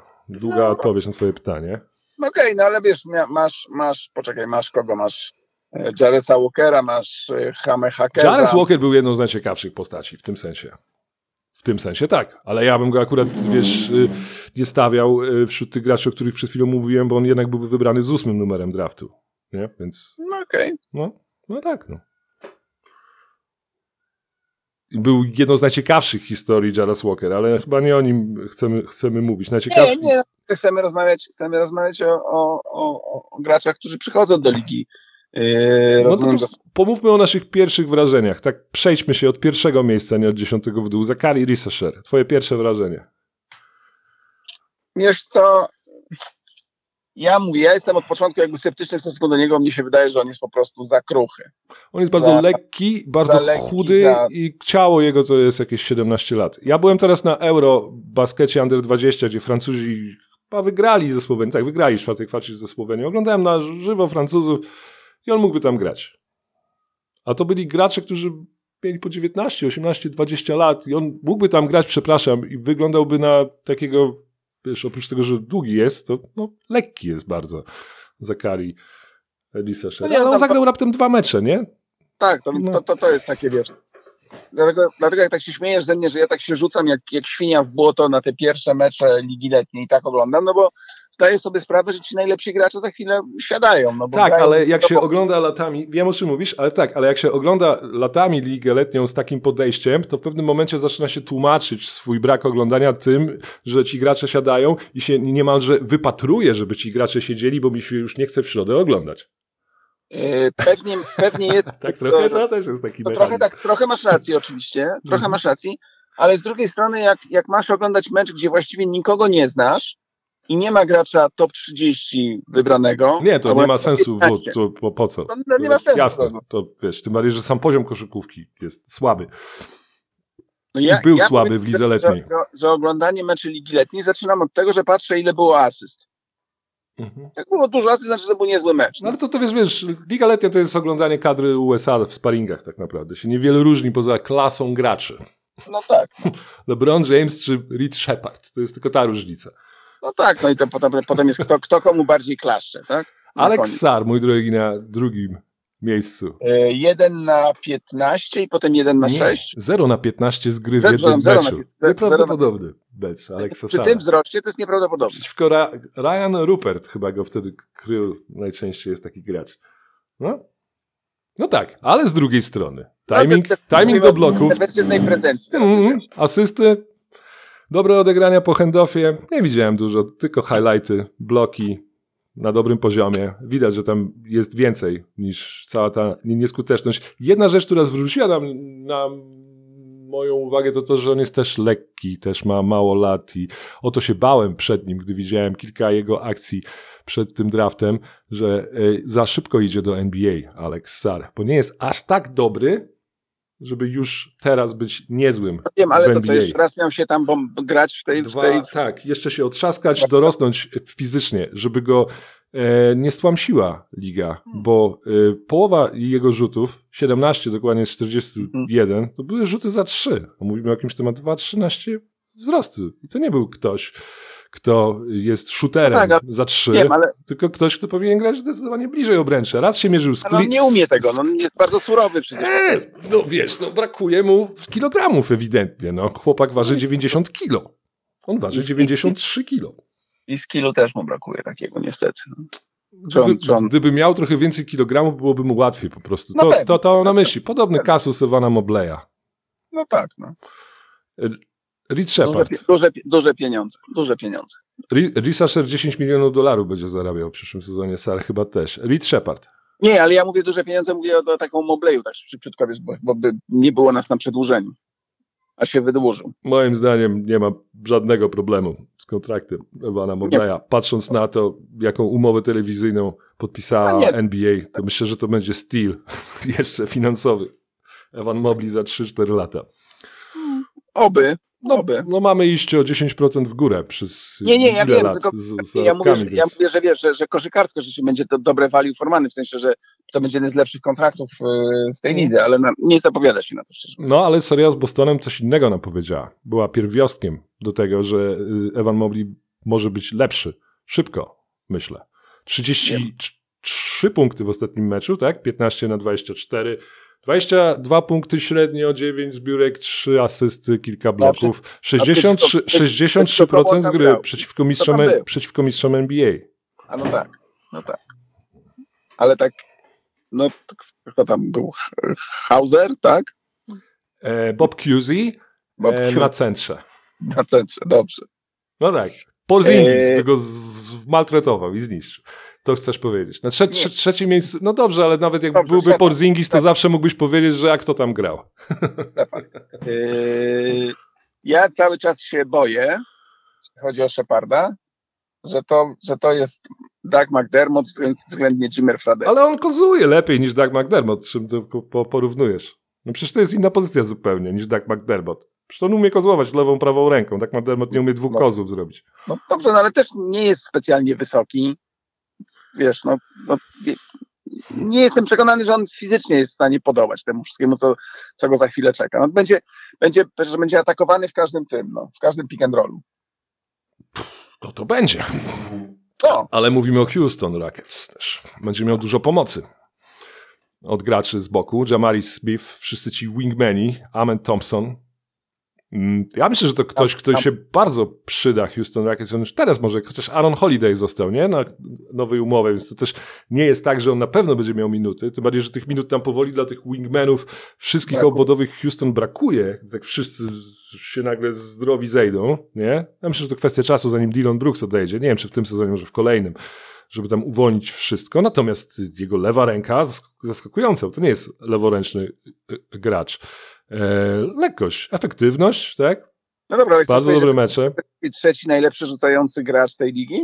długa odpowiedź na twoje pytanie. Okej, ale wiesz, masz kogo masz? Jaresa Walkera, masz Jamę Hakera. Jarez Walker był jedną z najciekawszych postaci w tym sensie. W tym sensie tak, ale ja bym go akurat, wiesz, nie stawiał wśród tych graczy, o których przed chwilą mówiłem, bo on jednak był wybrany z 8. numerem draftu. Nie? Więc. No okej. No tak, no. Był jedną z najciekawszych historii Jarez Walker, ale chyba nie o nim chcemy mówić. Nie, chcemy rozmawiać o graczach, którzy przychodzą do ligi. No to pomówmy o naszych pierwszych wrażeniach. Tak przejdźmy się od pierwszego miejsca, nie od 10 w dół. Zachary Rissacher, twoje pierwsze wrażenie. Wiesz co, ja jestem od początku jakby sceptyczny w stosunku do niego. Mnie się wydaje, że on jest po prostu za kruchy. On jest bardzo lekki, bardzo chudy i ciało jego to jest jakieś 17 lat. Ja byłem teraz na Euro baskecie Under 20, gdzie Francuzi chyba wygrali ze Słowenią. Tak, wygrali w czwartej kwarcie ze Słowenią. Oglądałem na żywo Francuzów i on mógłby tam grać. A to byli gracze, którzy mieli po 19, 18, 20 lat i on mógłby tam grać, przepraszam, i wyglądałby na takiego, wiesz, oprócz tego, że długi jest, to lekki jest bardzo Zachary Rissacher. Ale on zagrał raptem 2 mecze, nie? Tak, to jest takie, wiesz. Dlatego jak tak się śmiejesz ze mnie, że ja tak się rzucam jak świnia w błoto na te pierwsze mecze Ligi Letniej i tak oglądam, no bo zdaję sobie sprawę, że ci najlepsi gracze za chwilę siadają. No bo tak, ale jak się ogląda latami, wiem o czym mówisz, ale jak się ogląda latami Ligę Letnią z takim podejściem, to w pewnym momencie zaczyna się tłumaczyć swój brak oglądania tym, że ci gracze siadają i się niemalże wypatruje, żeby ci gracze siedzieli, bo mi się już nie chce w środę oglądać. Pewnie jest. Tak, trochę to też jest taki mechanizm. Trochę masz rację oczywiście, trochę masz racji, ale z drugiej strony jak masz oglądać mecz, gdzie właściwie nikogo nie znasz i nie ma gracza top 30 wybranego. Nie, to nie ma sensu, bo po co? To nie ma sensu. Jasne, to wiesz, tym bardziej, że sam poziom koszykówki jest słaby. Był słaby w lidze letniej. Że oglądanie meczy Ligi Letniej zaczynam od tego, że patrzę, ile było asyst. Jak było dużo asyst, znaczy, że to był niezły mecz. No ale to wiesz, Liga Letnia to jest oglądanie kadry USA w sparingach tak naprawdę. Się niewiele różni poza klasą graczy. No tak. LeBron James czy Reed Shepard. To jest tylko ta różnica. No tak, no i to potem jest kto komu bardziej klaszcze, tak? Alex Sarr, mój drogi, na drugim miejscu. 1/15 i potem 1/6. 0/15 z gry w jednym meczu. Nieprawdopodobny mecz Alexa Sarra. Przy tym wzroście to jest nieprawdopodobne. Przeciwko Ryan Rupert chyba go wtedy krył. Najczęściej jest taki gracz. No tak, ale z drugiej strony. Timing do bloków. Defensywnej prezencji. Asysty. Dobre odegrania po handoffie. Nie widziałem dużo, tylko highlighty, bloki na dobrym poziomie. Widać, że tam jest więcej niż cała ta nieskuteczność. Jedna rzecz, która zwróciła na moją uwagę, to to, że on jest też lekki, też ma mało lat i o to się bałem przed nim, gdy widziałem kilka jego akcji przed tym draftem, że za szybko idzie do NBA Alex Sarr, bo nie jest aż tak dobry, żeby już teraz być niezłym. No wiem, ale w NBA. To jeszcze raz miał się tam grać w tej... Tak, jeszcze się otrzaskać, dorosnąć fizycznie, żeby go nie stłamsiła liga, bo połowa jego rzutów, 17 dokładnie z 41, to były rzuty za 3. Mówimy o jakimś temat 2,13 wzrostu. I to nie był ktoś, kto jest shooterem za 3, tylko ktoś, kto powinien grać zdecydowanie bliżej obręcza. Raz się mierzył z on nie umie tego, on jest bardzo surowy przecież. Brakuje mu kilogramów ewidentnie. Chłopak waży 90 kilo. On waży 93 kilo. I skillu też mu brakuje takiego niestety. Gdyby miał trochę więcej kilogramów, byłoby mu łatwiej po prostu. To na myśli. Podobny kasus Evana Mobleya. No tak. Reed Shepard. Duże pieniądze. Rissacher $10 milionów będzie zarabiał w przyszłym sezonie. Sarr chyba też. Reed Shepard. Nie, ale ja mówię duże pieniądze, mówię o taką Mobleyu, tak szybciutko, bo by nie było nas na przedłużeniu. A się wydłużył. Moim zdaniem nie ma żadnego problemu z kontraktem Evana Mobleya. Patrząc na to, jaką umowę telewizyjną podpisała NBA, to myślę, że to będzie steal jeszcze finansowy. Evan Mobley za 3-4 lata. Oby. Mamy iść o 10% w górę przez ja wiem, lat. Tylko ja mówię, że wiesz, że koszykarsko rzeczywiście będzie to dobre value for money, w sensie, że to będzie jeden z lepszych kontraktów w tej lidze, ale nie zapowiada się na to szczerze. Ale seria z Bostonem coś innego nam powiedziała. Była pierwiostkiem do tego, że Evan Mobley może być lepszy. Szybko, myślę. 33 3 punkty w ostatnim meczu, tak? 15-24. 22 punkty średnio, 9 zbiórek, 3 asysty, kilka bloków. 63% z gry przeciwko mistrzom NBA. A no tak. Ale tak, no kto tam był? Hauser, tak? Bob Cousy na centrze. Na centrze, dobrze. No tak. Porzingis by go maltretował i zniszczył. To chcesz powiedzieć. Na trzecim miejscu, no dobrze, ale nawet jak byłby Porzingis, to zawsze mógłbyś powiedzieć, że a kto tam grał. Ja cały czas się boję, jeśli chodzi o Sheparda, że to jest Doug McDermott względnie Jimmer Fredette. Ale on kozuje lepiej niż Doug McDermott, czym to porównujesz. No przecież to jest inna pozycja zupełnie niż Doug McDermott. Przecież on umie kozłować lewą, prawą ręką. Doug McDermott nie umie 2 kozłów zrobić. No dobrze, no ale też nie jest specjalnie wysoki. Wiesz, nie jestem przekonany, że on fizycznie jest w stanie podołać temu wszystkiemu, co go za chwilę czeka. No, będzie atakowany w każdym w każdym pick and rollu. To będzie. No. Ale mówimy o Houston Rockets też. Będzie miał dużo pomocy od graczy z boku. Jamaris Smith, wszyscy ci wingmeni, Amen Thompson. Ja myślę, że to ktoś, kto się bardzo przyda Houston Rockets. On już teraz może, chociaż Aaron Holiday został, nie? Na nowej umowie, więc to też nie jest tak, że on na pewno będzie miał minuty. Tym bardziej, że tych minut tam powoli dla tych wingmenów wszystkich obwodowych Houston brakuje. Tak wszyscy się nagle zdrowi zejdą, nie? Ja myślę, że to kwestia czasu, zanim Dillon Brooks odejdzie. Nie wiem, czy w tym sezonie, może w kolejnym, żeby tam uwolnić wszystko. Natomiast jego lewa ręka zaskakująca, bo to nie jest leworęczny gracz. Lekkość, efektywność, tak? No dobra, ale bardzo dobre mecze. Trzeci najlepszy rzucający gracz tej ligi?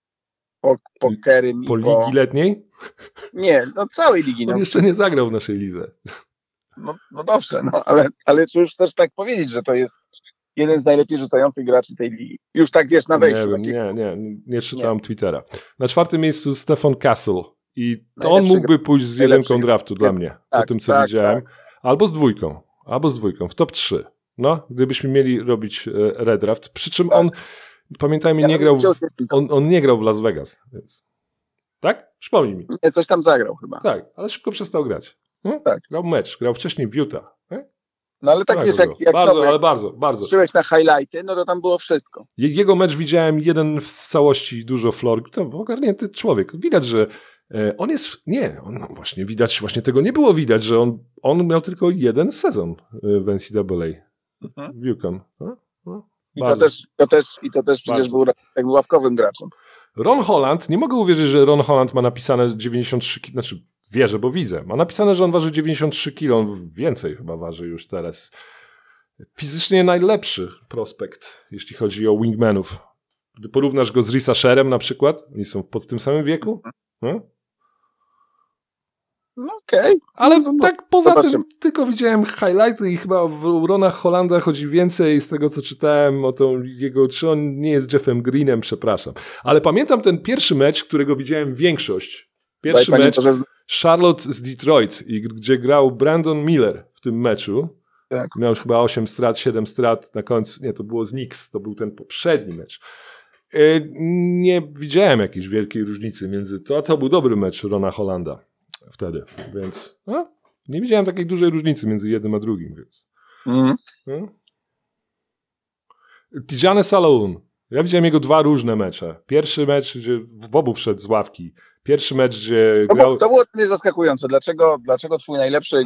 Po Kerrym po ligi letniej? Nie, całej ligi. On jeszcze nie zagrał w naszej lidze. No dobrze, ale czy już chcesz tak powiedzieć, że to jest jeden z najlepiej rzucających graczy tej ligi? Już tak wiesz, na wejściu. Nie czytałem Twittera. Na 4. miejscu Stephen Castle i to on mógłby pójść z 1 draftu dla mnie, po tym co widziałem. Tak. Albo z 2. W top 3. No, gdybyśmy mieli robić redraft. Przy czym on, pamiętajmy, on nie grał w Las Vegas. Więc. Tak? Przypomnij mi. Nie, coś tam zagrał chyba. Tak, ale szybko przestał grać. Tak. Grał wcześniej w Utah. No ale tak wiesz, jak bardzo. Patrzyłeś na highlighty, no to tam było wszystko. Jego mecz widziałem jeden w całości, dużo floor. To ogarnięty człowiek. Widać, że on jest... właśnie widać, właśnie tego nie było widać, że on miał tylko 1 sezon w NCAA w UConn. I to też przecież był tak ławkowym graczem. Ron Holland, nie mogę uwierzyć, że Ron Holland ma napisane 93 kg, znaczy wierzę, bo widzę. Ma napisane, że on waży 93 kg, on więcej chyba waży już teraz. Fizycznie najlepszy prospekt, jeśli chodzi o wingmanów. Gdy porównasz go z Risa Sherem na przykład, oni są w tym samym wieku. No okej. Ale tak poza tym tylko widziałem highlighty i chyba w Rona Hollanda chodzi więcej z tego, co czytałem o tą jego, czy on nie jest Jeffem Greenem, przepraszam. Ale pamiętam ten pierwszy mecz, którego widziałem większość. Pierwszy mecz Charlotte z Detroit, gdzie grał Brandon Miller w tym meczu. Tak. Miał już chyba 8 strat, 7 strat na końcu. Nie, to było z Knicks, to był ten poprzedni mecz. Nie widziałem jakiejś wielkiej różnicy między to był dobry mecz Rona Hollanda wtedy, więc nie widziałem takiej dużej różnicy między jednym a drugim, więc. Tidjane Salaun. Ja widziałem jego 2 różne mecze. Pierwszy mecz, gdzie w obu wszedł z ławki. Pierwszy mecz, gdzie grał... To było mnie zaskakujące. Dlaczego twój najlepszy...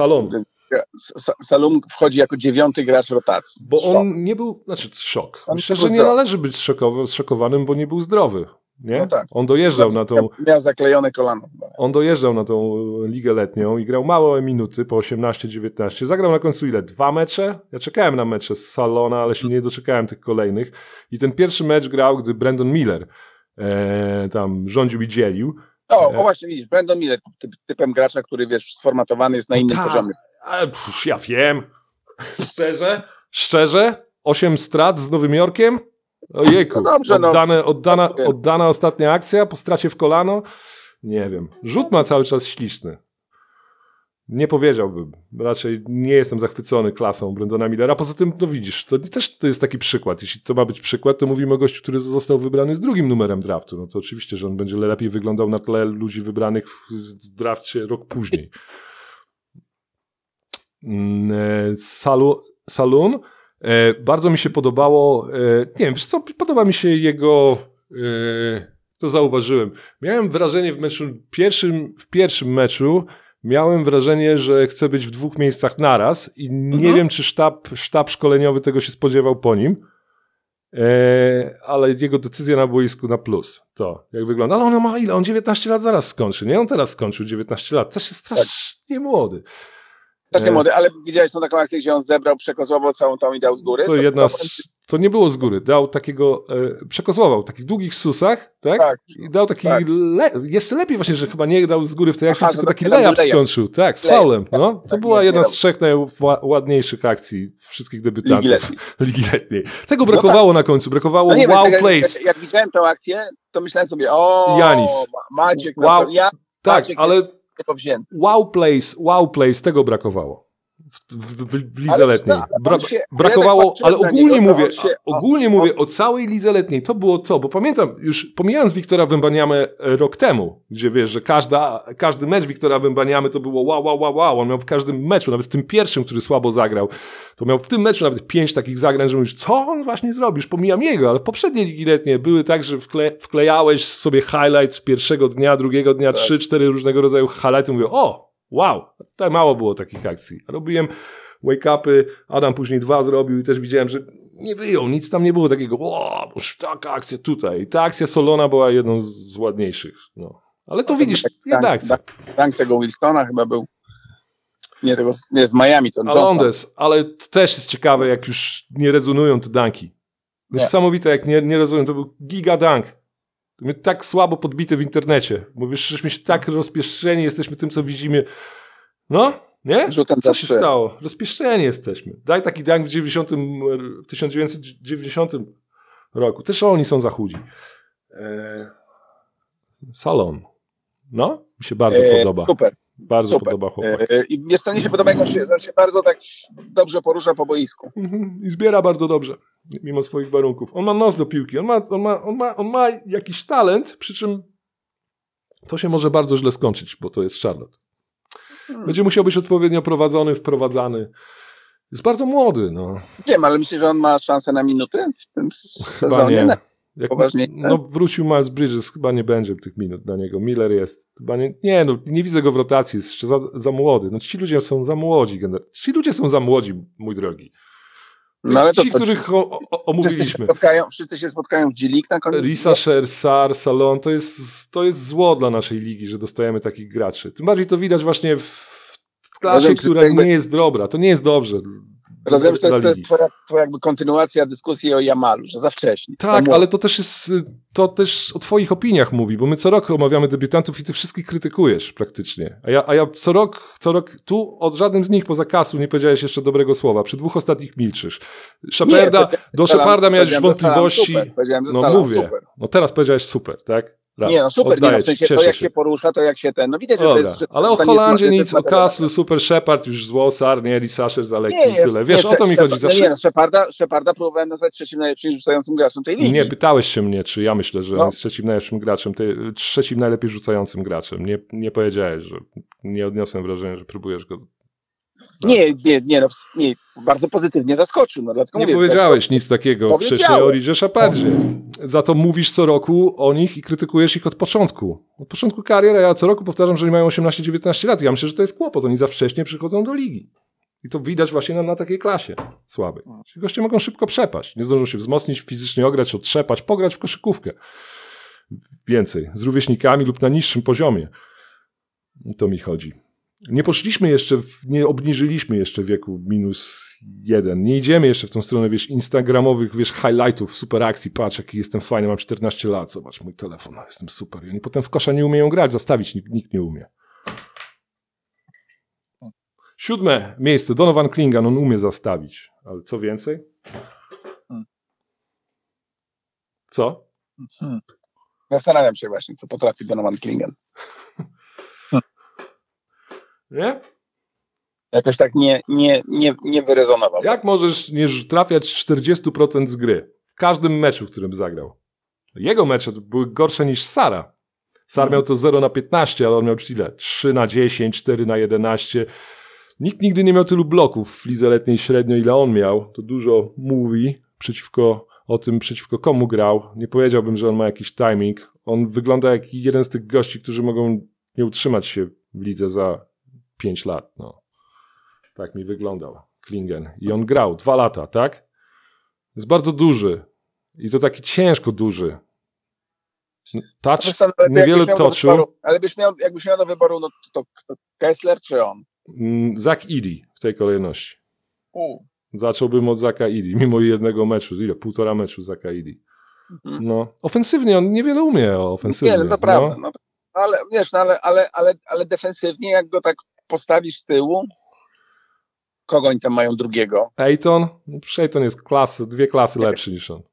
Salum wchodzi jako 9. gracz rotacji? Bo on nie był... Szok. Myślę, że nie należy być zszokowanym, bo nie był zdrowy. Nie? No tak. On dojeżdżał na tą... Miał zaklejone kolano. On dojeżdżał na tą ligę letnią i grał małe minuty, po 18-19. Zagrał na końcu 2 mecze? Ja czekałem na mecze z Salona, ale się nie doczekałem tych kolejnych. I ten pierwszy mecz grał, gdy Brandon Miller tam rządził i dzielił. Właśnie widzisz, Brandon Miller typem gracza, który sformatowany jest na innym poziomie. Ale ja wiem. Szczerze? 8 strat z Nowym Jorkiem? Ojejku, no dobrze, oddana ostatnia akcja po stracie w kolano? Nie wiem. Rzut ma cały czas śliczny. Nie powiedziałbym. Raczej nie jestem zachwycony klasą Brandona Millera. Poza tym, no widzisz, to też to jest taki przykład. Jeśli to ma być przykład, to mówimy o gościu, który został wybrany z drugim numerem draftu. No to oczywiście, że on będzie lepiej wyglądał na tle ludzi wybranych w drafcie rok później. Salon. Bardzo mi się podobało, nie wiem, wiesz co, podoba mi się jego, to zauważyłem. Miałem wrażenie w pierwszym meczu, miałem wrażenie, że chce być w 2 miejscach naraz i nie wiem, czy sztab szkoleniowy tego się spodziewał po nim, ale jego decyzja na boisku na plus. To, jak wygląda. Ale on ma ile? On 19 lat zaraz skończy, nie? On teraz skończył 19 lat. Też jest strasznie młody. Strasznie młody, ale widziałeś tą taką akcję, gdzie on zebrał, przekozłował całą tą i dał z góry? To nie było z góry. Dał takiego, przekozłował w takich długich susach, tak? I dał taki, jeszcze lepiej właśnie, że chyba nie dał z góry w tej akcji, tylko taki layup skończył. Tak, z faulem. No. To była jedna z 3 najładniejszych akcji wszystkich debiutantów Ligi Letniej. Tego brakowało na końcu, brakowało wow plays. Jak widziałem tę akcję, to myślałem sobie, Janis. Maciek, wow, tak, Maciek ale wow plays, tego brakowało. W lidze letniej. Brakowało, ale ogólnie mówię o całej lidze letniej. To było to, bo pamiętam, już pomijając Wiktora Wembaniamę rok temu, gdzie wiesz, że każdy mecz Wiktora Wembaniamy to było wow. On miał w każdym meczu, nawet w tym pierwszym, który słabo zagrał, to miał w tym meczu nawet 5 takich zagrań, że mówisz, co on właśnie zrobi? Już pomijam jego, ale w poprzedniej ligi letniej były tak, że wklejałeś sobie highlight pierwszego dnia, drugiego dnia, 3-4 różnego rodzaju highlighty. Mówię, wow, tutaj mało było takich akcji. Robiłem wake-upy, Adam później 2 zrobił i też widziałem, że nie wyjął, nic tam nie było takiego, już taka akcja tutaj. I ta akcja Solona była jedną z ładniejszych. No. Ale to widzisz, jedna akcja. Dank tego Wilsona chyba był, nie z Miami, to Alondes, ale to też jest ciekawe, jak już nie rezonują te danki. Niesamowite, jak nie rezonują. To był giga dank. My tak słabo podbite w internecie. Mówisz, żeśmy się tak rozpieszczeni jesteśmy tym, co widzimy. No, nie? Co się stało? Rozpieszczeni jesteśmy. Daj taki dank w 1990 roku. Też oni są za chudzi. Salon. No, mi się bardzo podoba. Super. Bardzo podoba chłopak. I wiesz co, mi się podoba, jak on się bardzo tak dobrze porusza po boisku. I zbiera bardzo dobrze, mimo swoich warunków. On ma nos do piłki, on ma jakiś talent, przy czym to się może bardzo źle skończyć, bo to jest Charlotte. Będzie musiał być odpowiednio prowadzony, wprowadzany. Jest bardzo młody. No. Wiem, ale myślę, że on ma szansę na minuty w tym Chyba sezonie? Nie. Poważnie. No wrócił Miles Bridges, chyba nie będzie tych minut dla niego. Miller jest, chyba nie widzę go w rotacji, jest jeszcze za młody. No ci ludzie są za młodzi. Ci ludzie są za młodzi, mój drogi. No, ale ci, których omówiliśmy. Wszyscy się spotkają w G-League na koniec. Risa, Sar, Salon, to jest zło dla naszej ligi, że dostajemy takich graczy. Tym bardziej to widać właśnie w klasie, która nie jest dobra. To nie jest dobrze. Rozumiem, że to jest twoja jakby kontynuacja dyskusji o Jamalu, że za wcześnie. Tak, ale to też o twoich opiniach mówi, bo my co roku omawiamy debiutantów i ty wszystkich krytykujesz praktycznie. A ja co rok tu od żadnym z nich poza Kasu nie powiedziałeś jeszcze dobrego słowa. Przy 2 ostatnich milczysz. Do Sheparda miałeś wątpliwości. No mówię. Super. No teraz powiedziałeś super, tak? Raz. Nie, no super, w sensie to jak się porusza, to jak się no widać, że to jest... Ale o Holandzie nic, o Kaslu, super, Shepard już zło, Sar, nie, Lisasher za lekki i tyle. Wiesz, o to mi chodzi. Sheparda próbowałem nazwać 3. najlepszym rzucającym graczem tej ligi. Nie, pytałeś się mnie, czy ja myślę, że on jest 3. najlepszym graczem, 3. najlepiej rzucającym graczem. Nie powiedziałeś, że nie odniosłem wrażenia, że próbujesz go... Nie, bardzo pozytywnie zaskoczył. No, dlatego nie powiedziałeś nic takiego wcześniej o Rizie Shepardzie. Za to mówisz co roku o nich i krytykujesz ich od początku. Od początku kariery, ja co roku powtarzam, że oni mają 18-19 lat. Ja myślę, że to jest kłopot. Oni za wcześnie przychodzą do ligi. I to widać właśnie na takiej klasie słabej. Ci goście mogą szybko przepaść. Nie zdążą się wzmocnić, fizycznie ograć, otrzepać, pograć w koszykówkę. Więcej. Z rówieśnikami lub na niższym poziomie. To mi chodzi. Nie obniżyliśmy jeszcze wieku -1. Nie idziemy jeszcze w tą stronę, instagramowych, highlightów, super akcji. Patrz, jaki jestem fajny, mam 14 lat. Zobacz mój telefon, jestem super. I oni potem w kosza nie umieją grać, zastawić nikt nie umie. 7. miejsce, Donovan Clingan, on umie zastawić. Ale co więcej? Co? Zastanawiam się właśnie, co potrafi Donovan Clingan. Nie? jakoś tak nie wyrezonował. Jak możesz nie trafiać 40% z gry? W każdym meczu, w którym zagrał. Jego mecze były gorsze niż Sara. Sar miał to 0/15, ale on miał ile? 3/10, 4/11. Nikt nigdy nie miał tylu bloków w lidze letniej średnio, ile on miał. To dużo mówi przeciwko komu grał. Nie powiedziałbym, że on ma jakiś timing. On wygląda jak jeden z tych gości, którzy mogą nie utrzymać się w lidze za 5 lat. No. Tak mi wyglądał Klingen. I on grał 2 lata, tak? Jest bardzo duży. I to taki ciężko duży. Touch niewiele toczył. Ale jakbyś miał do wyboru, no to Kessler czy on? Zach Edey w tej kolejności. Zacząłbym od Zacha Edey, mimo jednego meczu. Ile? 1,5 meczu Zacha Edey. No. Ofensywnie on niewiele umie. Ofensywnie. Nie, to prawda. No. Ale wiesz, ale defensywnie, jak go tak postawisz z tyłu, kogo oni tam mają drugiego? Ayton? Ayton jest 2 klasy lepszy niż on.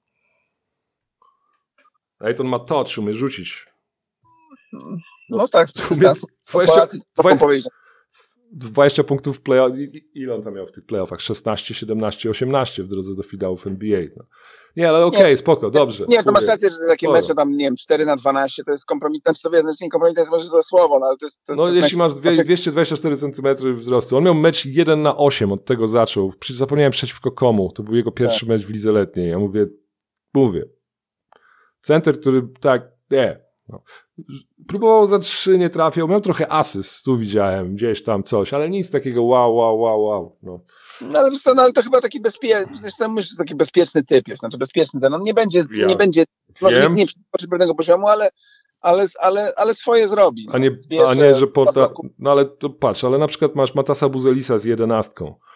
Ayton ma touch, umie rzucić. No tak. 20 punktów w playoff. Ile on tam miał w tych playoffach? 16, 17, 18 w drodze do finałów NBA. No. Nie, ale okej, spoko, dobrze. Nie, to masz rację, że takie mecze tam, nie wiem, 4/12 to jest kompromitne. To jest nie kompromitne, jest może złe słowo, no ale to jest... No jeśli masz 224 cm wzrostu. On miał mecz 1/8, od tego zaczął. Zapomniałem przeciwko komu. To był jego pierwszy mecz w lidze letniej. Ja mówię. Center, który no. Próbował za 3, nie trafiał. Miał trochę asyst, tu widziałem, gdzieś tam coś, ale nic takiego wow. No. No ale to chyba taki taki bezpieczny typ jest, znaczy bezpieczny on nie będzie, może nie przy pewnego poziomu, ale swoje zrobi. A nie, że Porta, no ale to patrz, ale na przykład masz Matasa Buzelisa z 11.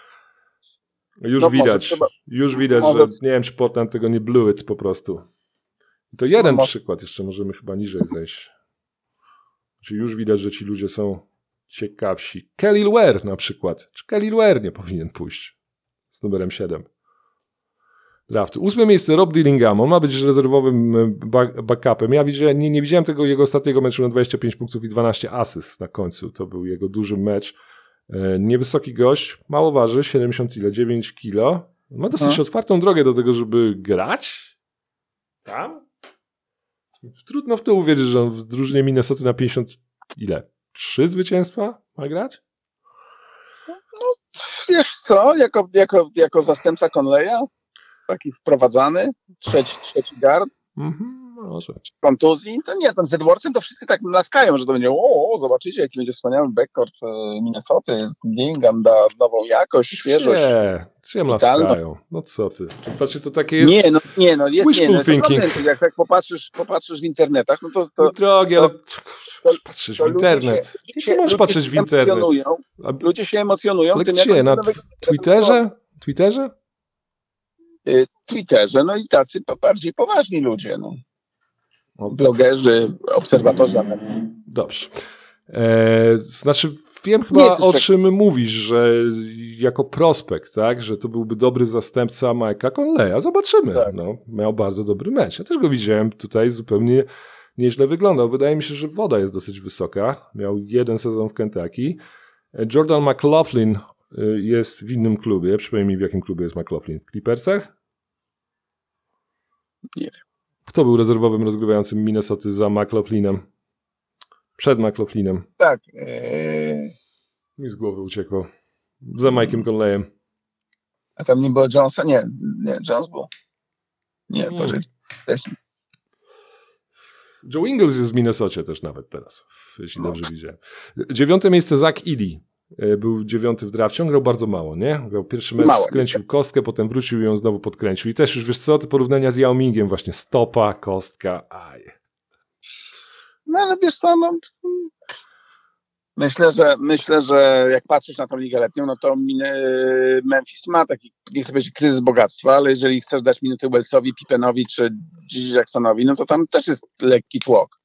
Już widać, że nie wiem, czy Portland tego nie blew it po prostu. I to jeden przykład, jeszcze możemy chyba niżej zejść. Czyli już widać, że ci ludzie są ciekawsi. Kelly Ware na przykład. Czy Kelly Ware nie powinien pójść z numerem 7 draftu? 8 miejsce Rob Dillingham. On ma być rezerwowym backupem. Ja nie widziałem tego jego ostatniego meczu na 25 punktów i 12 asyst na końcu. To był jego duży mecz. Niewysoki gość, mało waży, 9 kilo. Ma dosyć otwartą drogę do tego, żeby grać tam. Trudno w to uwierzyć, że on w drużynie Minnesoty na 3 zwycięstwa ma grać? No, wiesz co, jako zastępca Conleya, taki wprowadzany, trzeci guard, może. Kontuzji, to nie, tam z Edwardsem to wszyscy tak laskają, że to będzie, zobaczycie, jaki będzie wspaniały backcourt Minnesoty, Dillingham da nową jakość, świeżość. Czym laskają? No co ty? Znaczy to takie jest jest wishful thinking. Jak tak popatrzysz w internetach, no to drogi, ale patrzysz w internet. Nie możesz patrzeć w internet. Ludzie się emocjonują. Ale gdzie? Na Twitterze? Twitterze, no i tacy bardziej poważni ludzie, no. Blogerzy, obserwatorzy. Dobrze. Znaczy wiem chyba o czym mówisz, że jako prospekt, tak, że to byłby dobry zastępca Mike'a Conleya. Zobaczymy. Tak. No, miał bardzo dobry mecz. Ja też go widziałem tutaj, zupełnie nieźle wyglądał. Wydaje mi się, że woda jest dosyć wysoka. Miał 1 sezon w Kentucky. Jordan McLaughlin jest w innym klubie. Przypomnij mi, w jakim klubie jest McLaughlin. W Clippersach? Nie wiem. Kto był rezerwowym rozgrywającym Minnesoty za McLaughlinem? Przed McLaughlinem. Tak. Mi z głowy uciekło. Za Mike'em Conleyem. A tam nie było Jonesa? Nie, Jones był. Nie. Joe Ingles jest w Minnesocie też nawet teraz, jeśli dobrze widziałem. 9 miejsce Zach Edey. Był 9 w drafcie, on grał bardzo mało, nie? Grał pierwszy mecz, skręcił kostkę, potem wrócił i ją znowu podkręcił. I też już wiesz co, te porównania z Yao Mingiem właśnie, stopa, kostka, No ale wiesz co, myślę, że jak patrzysz na tą ligę letnią, no to Memphis ma taki, nie chcę powiedzieć kryzys bogactwa, ale jeżeli chcesz dać minuty Wellsowi, Pippenowi czy Gigi Jacksonowi, no to tam też jest lekki tłok.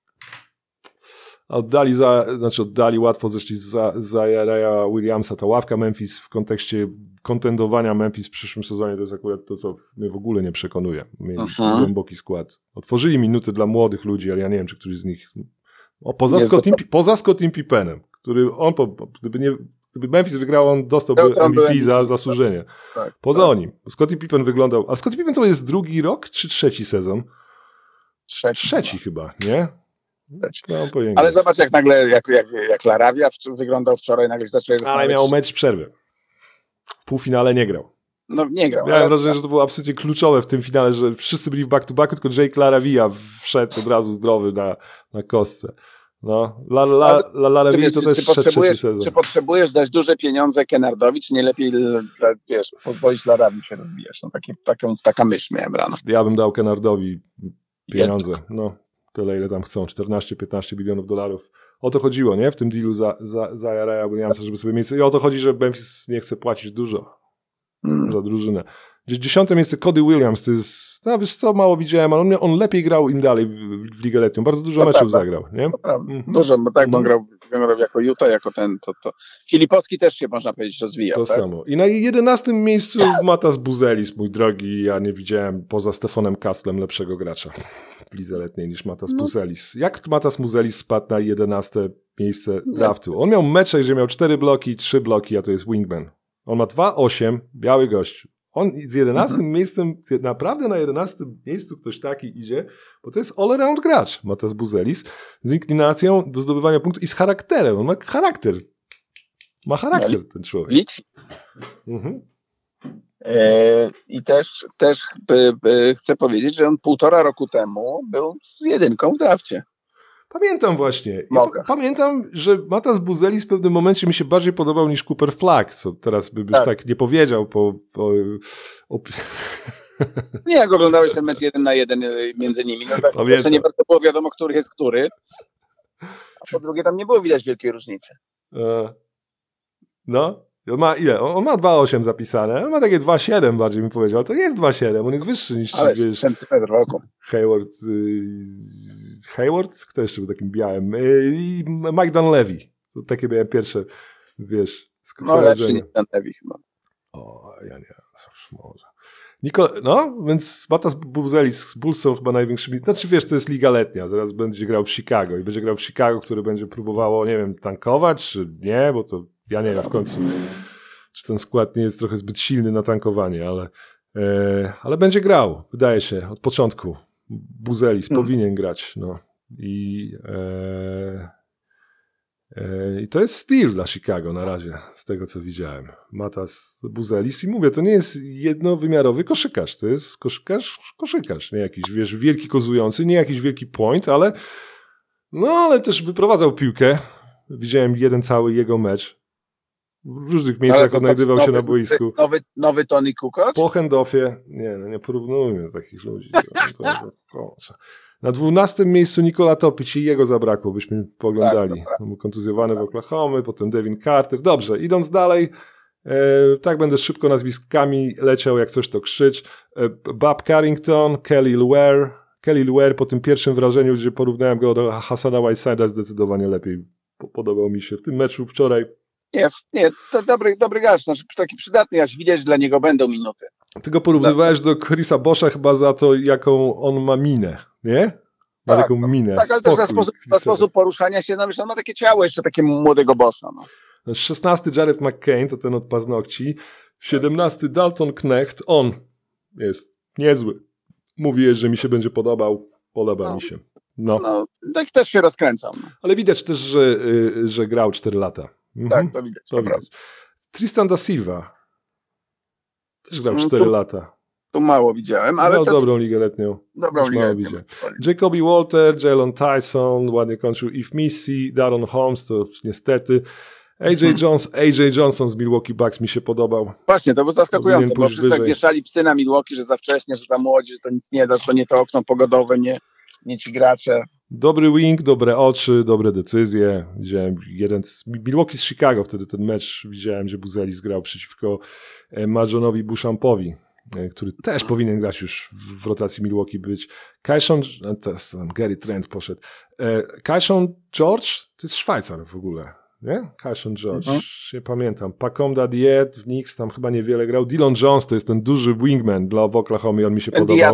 Oddali łatwo, zeszli za Raya Williamsa. Ta ławka Memphis w kontekście kontendowania Memphis w przyszłym sezonie to jest akurat to, co mnie w ogóle nie przekonuje. Mieli głęboki skład. Otworzyli minuty dla młodych ludzi, ale ja nie wiem, czy któryś z nich... Poza Scottim Pippenem, który on, gdyby nie Gdyby Memphis wygrał, on dostałby MVP za zasłużenie. Tak, Poza nim. Scottie Pippen wyglądał... A Scottie Pippen to jest drugi rok, czy trzeci sezon? Trzeci chyba, nie? Ale zobacz, jak nagle, jak Laravia wyglądał wczoraj, nagle zaczął... Ale miał mecz przerwy. W półfinale nie grał. No nie grał. Miałem wrażenie, że to było absolutnie kluczowe w tym finale, że wszyscy byli w back-to-backu, tylko Jake LaRavia wszedł od razu zdrowy na kostce. No, LaRavia to też trzeci sezon. Czy potrzebujesz dać duże pieniądze Kennardowi, czy nie lepiej, pozwolić Laravii się rozwijać? No, taka myśl miałem rano. Ja bym dał Kennardowi pieniądze. No, tyle ile tam chcą. 14-15 milionów dolarów. O to chodziło, nie? W tym dealu za Jaraja Williamsa, żeby sobie miejsce... I o to chodzi, że Memphis nie chce płacić dużo. Za drużynę. 10. miejsce Cody Williams, to jest, no wiesz co, mało widziałem, ale on lepiej grał im dalej w ligę letnią. Bardzo dużo meczów zagrał, nie? Dużo, bo tak, bo on grał jako Utah, jako ten, to. Filipowski też się, można powiedzieć, rozwijał. To tak? samo. I na 11. miejscu Matas Buzelis, mój drogi, ja nie widziałem poza Stefanem Kastlem lepszego gracza w lidze letniej niż Matas Buzelis. Jak Matas Buzelis spadł na 11. miejsce draftu? On miał mecze, gdzie miał 4 bloki, 3 bloki, a to jest wingman. On ma 2,8, biały gość. On z 11 miejscem, naprawdę na 11 miejscu ktoś taki idzie, bo to jest all-around gracz, Matas Buzelis, z inklinacją do zdobywania punktów i z charakterem. On ma charakter. Ma charakter ten człowiek. I też chcę powiedzieć, że on 1,5 roku temu był z 1 w drafcie. Pamiętam właśnie. Pamiętam, że Matas Buzelis w pewnym momencie mi się bardziej podobał niż Cooper Flagg, co teraz byś tak nie powiedział Nie, jak oglądałeś ten mecz 1-1 między nimi, no tak, to nie bardzo było wiadomo, który jest który, a po drugie tam nie było widać wielkiej różnicy. No, on ma ile? On ma 2,8 zapisane, on ma takie 2,7 bardziej mi powiedział, to jest 2,7, on jest wyższy niż wiesz, Hayward, kto jeszcze był takim białym? I Mike Dunleavy. To takie miałem pierwsze, wiesz, skojarzenia. No lepszy niż Dunleavy chyba. O, ja nie, może. Więc Matas Buzelis z Bulls są chyba największymi. Znaczy wiesz, to jest liga letnia, zaraz będzie grał w Chicago i będzie grał w Chicago, które będzie próbowało, nie wiem, tankować, czy nie, bo to ja nie wiem w końcu, czy ten skład nie jest trochę zbyt silny na tankowanie, ale będzie grał, wydaje się, od początku. Buzelis powinien grać, no. I to jest styl dla Chicago na razie, z tego co widziałem. Matas Buzelis i mówię, to nie jest jednowymiarowy koszykarz, to jest koszykarz, nie jakiś, wiesz, wielki kozujący, nie jakiś wielki point, ale też wyprowadzał piłkę. Widziałem jeden cały jego mecz. W różnych miejscach odnajdywał się na boisku. Nowy Tony Kukoc? Po handoffie. Nie porównujmy takich ludzi. Na 12. miejscu Nikola Topic i jego zabrakło, byśmy poglądali. Był kontuzjowany w Oklahomy, potem Devin Carter. Dobrze, idąc dalej, tak będę szybko nazwiskami leciał, jak coś to krzycz. Bob Carrington, Kelly Luer po tym pierwszym wrażeniu, gdzie porównałem go do Hassana Whiteside'a, zdecydowanie lepiej podobał mi się w tym meczu wczoraj. Nie, to dobry gracz, znaczy taki przydatny, aż widać, że dla niego będą minuty. Ty go porównywałeś do Chrisa Boscha chyba za to, jaką on ma minę, nie? Ma taką minę. Tak, ale też za sposób poruszania się, no wiesz, on ma takie ciało jeszcze takiego młodego Boscha. No. 16 Jared McCain, to ten od paznokci. 17 Dalton Knecht, on jest niezły. Mówiłeś, że mi się będzie podobał, podoba mi się. No, tak też się rozkręcam. No. Ale widać też, że grał 4 lata. Tak, to widać. To widać. Tristan da Silva też grał 4 lata. Tu mało widziałem, ale... Miał dobrą ligę letnią. Mało widziałem. Jacoby Walter, Jalen Tyson, ładnie kończył Yves Missy, Daron Holmes, to niestety. AJ Johnson z Milwaukee Bucks mi się podobał. Właśnie, to było zaskakujące, bo wszyscy tak wieszali psy na Milwaukee, że za wcześnie, że za młodzi, że to nic nie da, że to nie to okno pogodowe, nie ci gracze. Dobry wing, dobre oczy, dobre decyzje. Widziałem jeden z Milwaukee z Chicago, wtedy ten mecz widziałem, gdzie Buzelis grał przeciwko Marjonowi Beauchampowi, który też powinien grać już w rotacji Milwaukee być. Gary Trent poszedł. Kyshon George to jest Szwajcar w ogóle. Nie? Kyshon George, nie pamiętam. Pacomda Diet w Knicks tam chyba niewiele grał. Dillon Jones to jest ten duży wingman dla Oklahoma, on mi się podobał.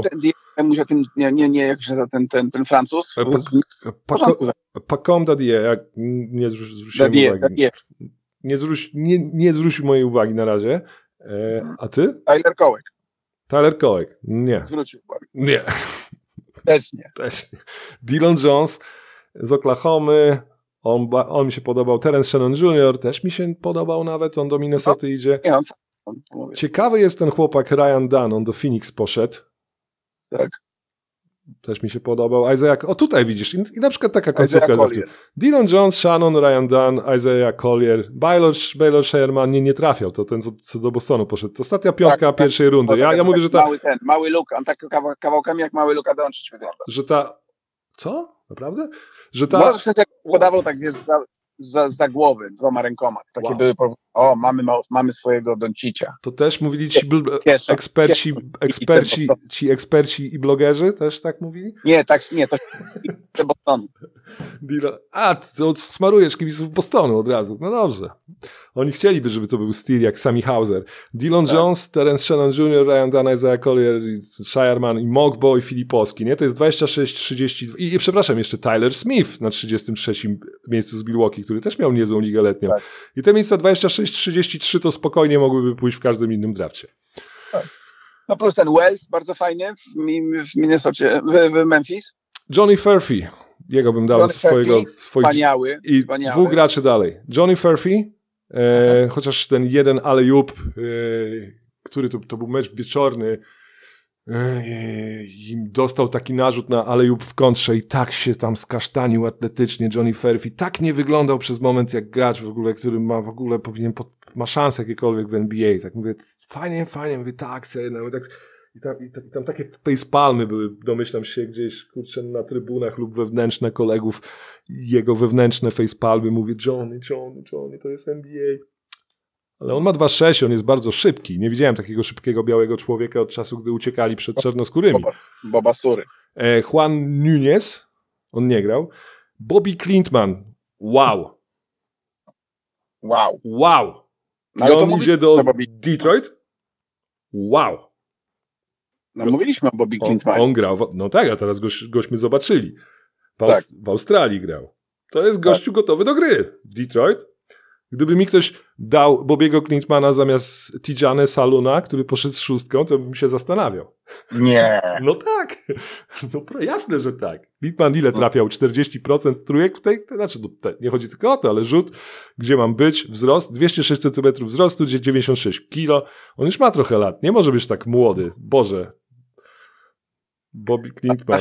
Ten Francuz? Pacomda Diet, jak nie zwróciłem uwagi. nie zwrócił mojej uwagi na razie. A ty? Tyler Kołek. Tyler Kołek. Nie. Zwrócił uwagę. Nie. Też nie. Dillon Jones z Oklahomy. On mi się podobał. Terence Shannon Jr. też mi się podobał nawet. On do Minnesoty idzie. Nie, Ciekawy jest ten chłopak Ryan Dunn. On do Phoenix poszedł. Tak. Też mi się podobał. Isaiah... O, tutaj widzisz. I na przykład taka końcówka. Dillon Jones, Shannon, Ryan Dunn, Isaiah Collier. Baylor Sherman nie trafiał. To ten, co do Bostonu poszedł. To ostatnia piątka pierwszej rundy. Ja mówię, że ta... Mały Luka. On tak kawałkami jak mały Luka Doncic wygląda. Że ta... Co? Naprawdę? Że Może wtedy podawał tak, wiesz, za głowy, 2 rękoma. Takie były, mamy swojego Doncicia. To też mówili ci eksperci i blogerzy też tak mówili? Nie, to Bostonu. To smarujesz kibiców Bostonu od razu. No dobrze. Oni chcieliby, żeby to był styl jak Sammy Hauser. Dillon Jones, Terence Shannon Jr., Ryan Dunn, Isaiah Collier, Shireman i Mogbo i Filipowski. Nie? To jest 26-32. I przepraszam, jeszcze Tyler Smith na 33 miejscu z Milwaukee, który też miał niezłą ligę letnią. Tak. I te miejsca 26-33 to spokojnie mogłyby pójść w każdym innym drafcie. Tak. No plus ten Wells, bardzo fajny w Minnesocie, w Memphis. Johnny Furphy. Jego bym dał swoich... Wspaniały. I 2 graczy dalej. Johnny Furphy, chociaż ten jeden alley-oop, który to był mecz wieczorny, i dostał taki narzut na alley-oop w kontrze i tak się tam skasztanił atletycznie Johnny Furphy. Tak nie wyglądał przez moment jak gracz w ogóle, który ma szansę jakiekolwiek w NBA. Tak mówię, fajnie, mówię, tak, no, tak. I tam takie facepalmy były, domyślam się, gdzieś kurczę na trybunach lub wewnętrzne kolegów, jego wewnętrzne facepalmy. Mówię, Johnny, to jest NBA. Ale on ma 2,6, on jest bardzo szybki. Nie widziałem takiego szybkiego białego człowieka od czasu, gdy uciekali przed czarnoskórymi. Boba Sury. Juan Nunez, on nie grał. Bobby Clintman, wow. No, i on idzie do Detroit? Wow. No, mówiliśmy o Bobby Clintmanie. On grał, no tak, a teraz gośmy zobaczyli. W Australii grał. To jest gościu gotowy do gry w Detroit. Gdyby mi ktoś dał Bobiego Clintmana zamiast Tijane Saluna, który poszedł z 6, to bym się zastanawiał. Nie. No tak. No jasne, że tak. Clintman ile trafiał? 40% trójek w tej? Znaczy, nie chodzi tylko o to, ale rzut, gdzie mam być, wzrost, 206 cm wzrostu, 96 kg. On już ma trochę lat. Nie może być tak młody. Boże. Bobby Clintman.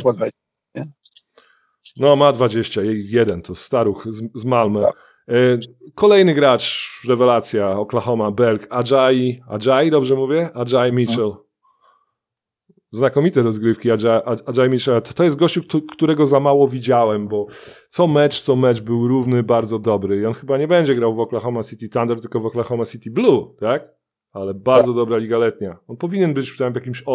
No ma 21, to staruch z Malmö. Kolejny gracz, rewelacja, Oklahoma, Berg, Ajayi, dobrze mówię? Ajayi Mitchell. Znakomite rozgrywki Ajayi Mitchell. To jest gościu, którego za mało widziałem, bo co mecz był równy, bardzo dobry. I on chyba nie będzie grał w Oklahoma City Thunder, tylko w Oklahoma City Blue, tak? Ale bardzo dobra liga letnia. On powinien być w jakimś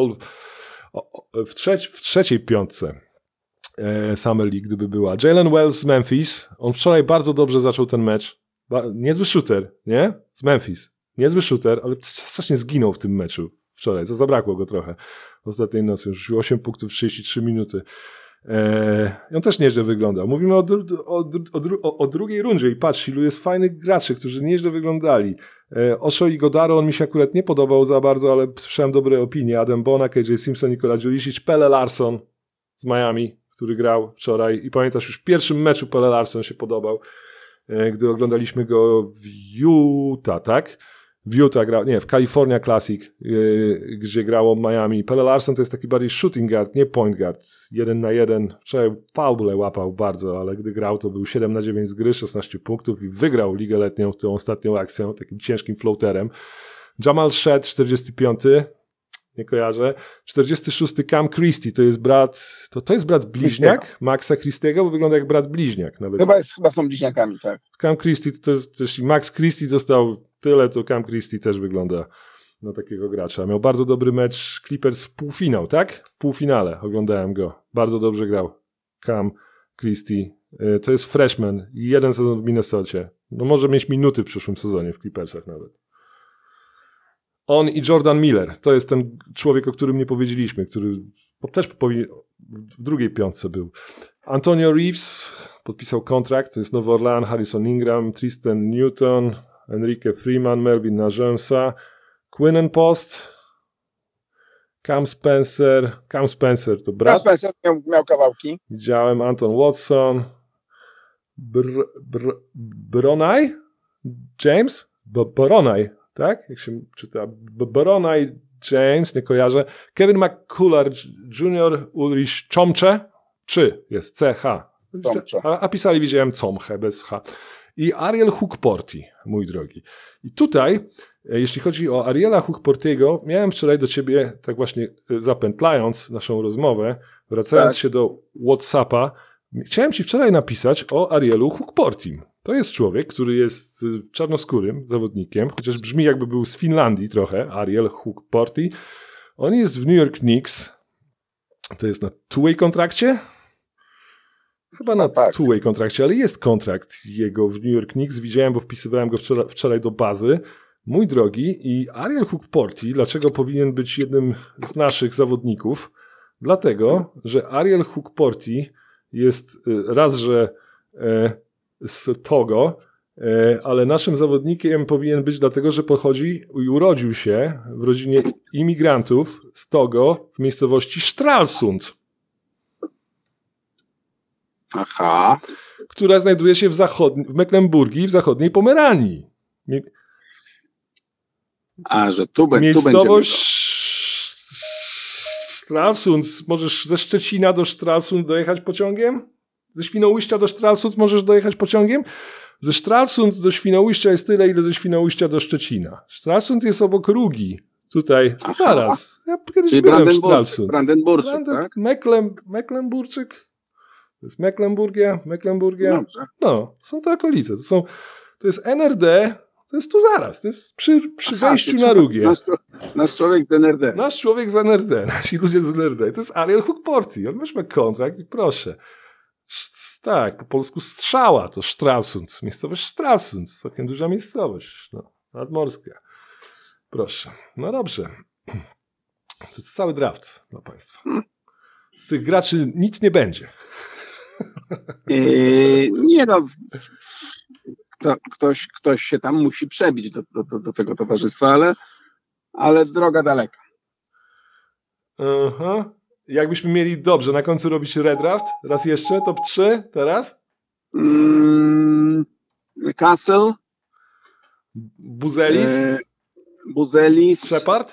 w trzeciej piątce Summer League, gdyby była. Jalen Wells z Memphis. On wczoraj bardzo dobrze zaczął ten mecz. Niezły shooter, nie? Z Memphis. Niezły shooter, ale strasznie zginął w tym meczu wczoraj. Zabrakło go trochę. Ostatniej nocy już 8 punktów w 33 minuty. I on też nieźle wyglądał. Mówimy o drugiej rundzie i patrz, ilu jest fajnych graczy, którzy nieźle wyglądali. Osho i Godaro, on mi się akurat nie podobał za bardzo, ale słyszałem dobre opinie. Adam Bona, KJ Simpson, Nikola Dziulisic, Pelle Larsson z Miami, który grał wczoraj. I pamiętasz, już w pierwszym meczu Pelle Larsson się podobał, gdy oglądaliśmy go w Utah, tak? W Utah grał, nie, w California Classic, gdzie grało Miami. Pelle Larsson to jest taki bardziej shooting guard, nie point guard. 1 na 1. Wczoraj faule łapał bardzo, ale gdy grał, to był 7 na 9 z gry, 16 punktów i wygrał ligę letnią tą ostatnią akcją, takim ciężkim floaterem. Jamal Shead, 45. Nie kojarzę. 46. Cam Christie, to jest brat bliźniak Maxa Christiego, bo wygląda jak brat bliźniak. Nawet. Chyba są bliźniakami, tak. Cam Christie, to jest, jeśli Max Christie dostał tyle, to Cam Christie też wygląda na takiego gracza. Miał bardzo dobry mecz Clippers półfinał, tak? W półfinale oglądałem go. Bardzo dobrze grał Cam Christie. To jest freshman i 1 sezon w Minnesocie. No może mieć minuty w przyszłym sezonie w Clippersach nawet. On i Jordan Miller, to jest ten człowiek, o którym nie powiedzieliśmy, który też w drugiej piątce był. Antonio Reeves podpisał kontrakt, to jest Nowy Orleans, Harrison Ingram, Tristan Newton, Enrique Freeman, Melvin Narzęsa, Quinnen Post, Cam Spencer to brat. Cam Spencer miał kawałki. Widziałem Anton Watson, Boronai? James? Boronai, tak? Jak się czyta? Boronai James, nie kojarzę. Kevin McCullar Jr., Ulrich Chomcze, czy jest CH. A pisali, widziałem Comche bez H. I Ariel Hook-Porty, mój drogi. I tutaj, jeśli chodzi o Ariela Hook-Portiego, miałem wczoraj do ciebie, tak właśnie zapętlając naszą rozmowę, wracając się do WhatsAppa, chciałem ci wczoraj napisać o Arielu Hook-Portym. To jest człowiek, który jest czarnoskórym zawodnikiem, chociaż brzmi jakby był z Finlandii trochę, Ariel Hook-Porty. On jest w New York Knicks. To jest na two-way kontrakcie? Chyba na two-way kontrakcie, ale jest kontrakt jego w New York Knicks. Widziałem, bo wpisywałem go wczoraj do bazy. Mój drogi, i Ariel Hook-Porty, dlaczego powinien być jednym z naszych zawodników? Dlatego, że Ariel Hook-Porty jest raz, że z Togo, ale naszym zawodnikiem powinien być dlatego, że pochodzi i urodził się w rodzinie imigrantów z Togo w miejscowości Stralsund. Aha. Która znajduje się w Mecklenburgii, w zachodniej Pomeranii. A, że tu będzie. Miejscowość Stralsund. Możesz ze Szczecina do Stralsund dojechać pociągiem? Ze Świnoujścia do Stralsund możesz dojechać pociągiem? Ze Stralsund do Świnoujścia jest tyle, ile ze Świnoujścia do Szczecina. Stralsund jest obok Rugi. Tutaj. Aha. Zaraz. Ja kiedyś byłem w Stralsund. Brandenburczyk, tak? Mecklenburczyk. To jest Mecklenburgia. Dobrze. No, są to okolice. To jest NRD. To jest tu zaraz. To jest przy wejściu na Rugię. Nasz człowiek z NRD. Nasz człowiek z NRD. Nasi ludzie z NRD. To jest Ariel Hook-Porty. On już ma kontrakt i proszę. Tak, po polsku Strzała to Stralsund. Miejscowość Stralsund. Całkiem duża miejscowość. No, nadmorska. Proszę. No dobrze. To jest cały draft dla państwa. Z tych graczy nic nie będzie. Nie no. Ktoś się tam musi przebić do tego towarzystwa, ale droga daleka. Aha. Jakbyśmy mieli dobrze na końcu robić redraft, raz jeszcze, top 3 teraz? Castle. Buzelis. Shepard?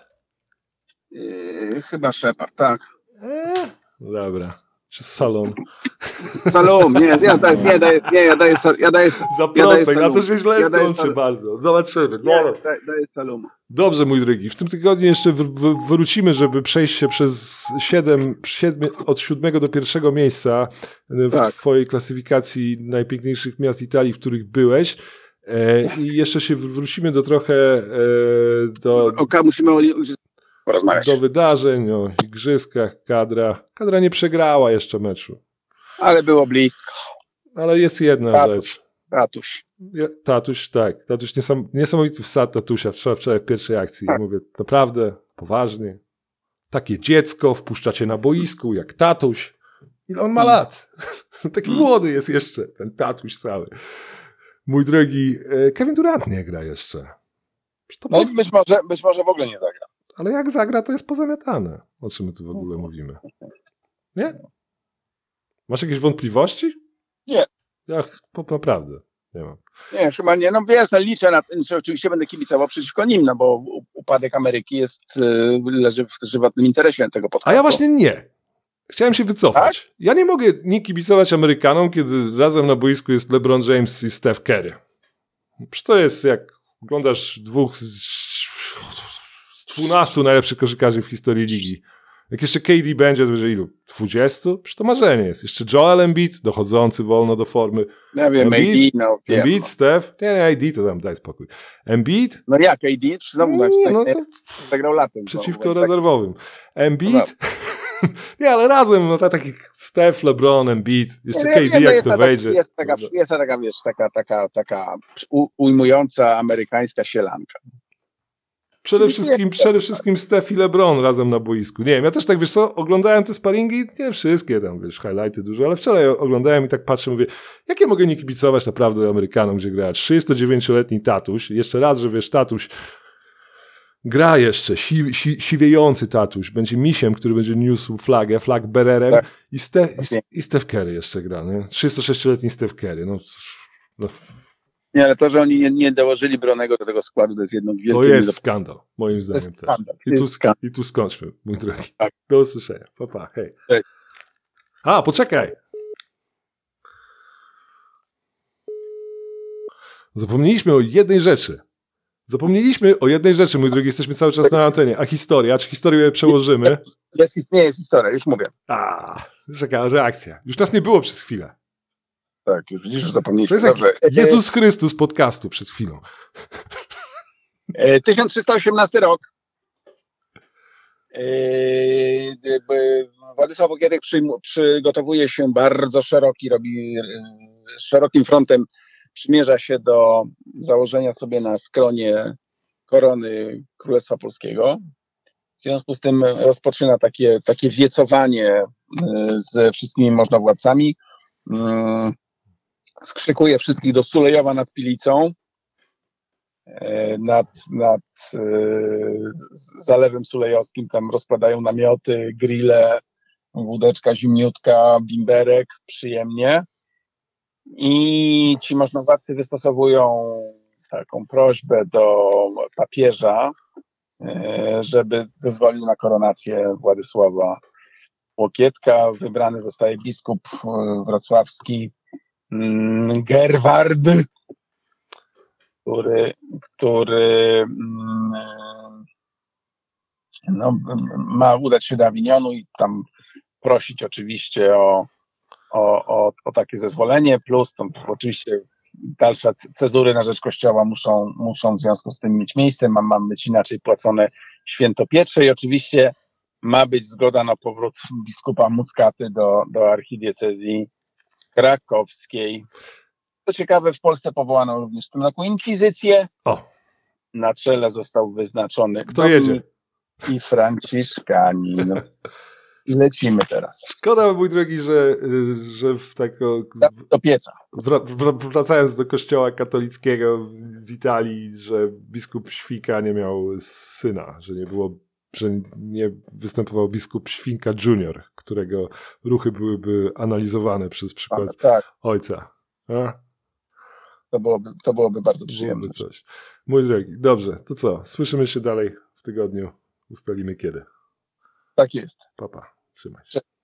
Chyba Shepard, tak. Dobra. Czy Salom? Salom, nie, ja daję za prostek, a to się źle skończy bardzo. Zobaczymy. Daję Salom. Dobrze, mój drogi. W tym tygodniu jeszcze wrócimy, żeby przejść się przez od 7 do 1 miejsca w twojej klasyfikacji najpiękniejszych miast Italii, w których byłeś. I jeszcze się wrócimy do trochę musimy porozmawiać. Do wydarzeń, o igrzyskach. Kadra nie przegrała jeszcze meczu. Ale było blisko. Ale jest jedna rzecz. Tatuś. Tatuś niesamowity wsad Tatusia wczoraj w pierwszej akcji. Tak. Mówię, naprawdę, poważnie. Takie dziecko wpuszczacie na boisku, jak Tatuś. Ile on ma lat? Taki młody jest jeszcze, ten Tatuś cały. Mój drogi, Kevin Durant nie gra jeszcze. Być może w ogóle nie zagra. Ale jak zagra, to jest pozamiatane. O czym my tu w ogóle mówimy? Nie? Masz jakieś wątpliwości? Nie. Ja naprawdę nie mam. Nie, chyba nie. No wiesz, liczę na tym, że oczywiście będę kibicował przeciwko nim, no bo upadek Ameryki leży w żywotnym interesie tego podcastu. A ja właśnie nie. Chciałem się wycofać. Tak? Ja nie mogę nie kibicować Amerykanom, kiedy razem na boisku jest LeBron James i Steph Curry. Przecież to jest jak oglądasz dwóch z 12 najlepszych koszykarzy w historii ligi. Jak jeszcze KD będzie, to będzie ilu? 20? Przecież to marzenie jest. Jeszcze Joel Embiid, dochodzący wolno do formy. Ja wiem, Embiid, Steph. Nie, AD to tam daj spokój. Embiid. No jak AD? Zagrał latem. Przeciwko rezerwowym. Embiid. Nie, ale razem, no taki Steph, LeBron, Embiid. Jeszcze KD jak to wejdzie. Jest taka ujmująca amerykańska sielanka. Przede wszystkim Steph i LeBron razem na boisku. Nie wiem, ja też tak, wiesz co, oglądałem te sparingi, nie wszystkie tam, wiesz, highlighty dużo, ale wczoraj oglądałem i tak patrzę, mówię, jak ja mogę nie kibicować naprawdę Amerykanom, gdzie gra 39-letni tatuś, jeszcze raz, że wiesz, tatuś gra jeszcze, siwiejący tatuś, będzie misiem, który będzie niósł flag bererem Tak. i Steph Curry jeszcze gra, nie? 36-letni Steph Curry, no. Nie, ale to, że oni nie dołożyli Bronego do tego składu, to jest jedno wielkie... To jest skandal, moim zdaniem też. Skandal. I tu skończmy, mój drogi. Tak. Do usłyszenia. Pa, hej. Hej. A, poczekaj. Zapomnieliśmy o jednej rzeczy, mój drogi, jesteśmy cały czas na antenie. A historia, czy historię przełożymy? Jest historia, już mówię. Czeka, reakcja. Już nas nie było przez chwilę. Tak, już widzisz, że zapomnieliśmy. To jest jak Jezus Chrystus podcastu przed chwilą. 1318 rok. Władysław Łokietek przygotowuje się bardzo szerokim frontem, przymierza się do założenia sobie na skronie korony Królestwa Polskiego. W związku z tym rozpoczyna takie wiecowanie ze wszystkimi możnowładcami. Skrzykuje wszystkich do Sulejowa nad Pilicą, nad Zalewem Sulejowskim. Tam rozkładają namioty, grille, wódeczka zimniutka, bimberek, przyjemnie. I ci możnowładcy wystosowują taką prośbę do papieża, żeby zezwolił na koronację Władysława Łokietka. Wybrany zostaje biskup wrocławski Gerward, który ma udać się do Awinionu i tam prosić oczywiście o takie zezwolenie, plus to oczywiście dalsze cezury na rzecz Kościoła muszą w związku z tym mieć miejsce, ma być inaczej płacone święto piecze i oczywiście ma być zgoda na powrót biskupa Muckaty do archidiecezji krakowskiej. Co ciekawe, w Polsce powołano również w tym roku inkwizycję. Na czele został wyznaczony Kto jedzie? I Franciszkanin. Lecimy teraz. Szkoda, mój drogi, że w do pieca. Wracając do kościoła katolickiego z Italii, że biskup Świnka nie miał syna, że nie występował biskup Świnka Junior, którego ruchy byłyby analizowane przez przykład ojca. To byłoby bardzo przyjemne. Coś. Mój drogi, dobrze, to co? Słyszymy się dalej w tygodniu. Ustalimy kiedy. Tak jest. Pa. Trzymaj się.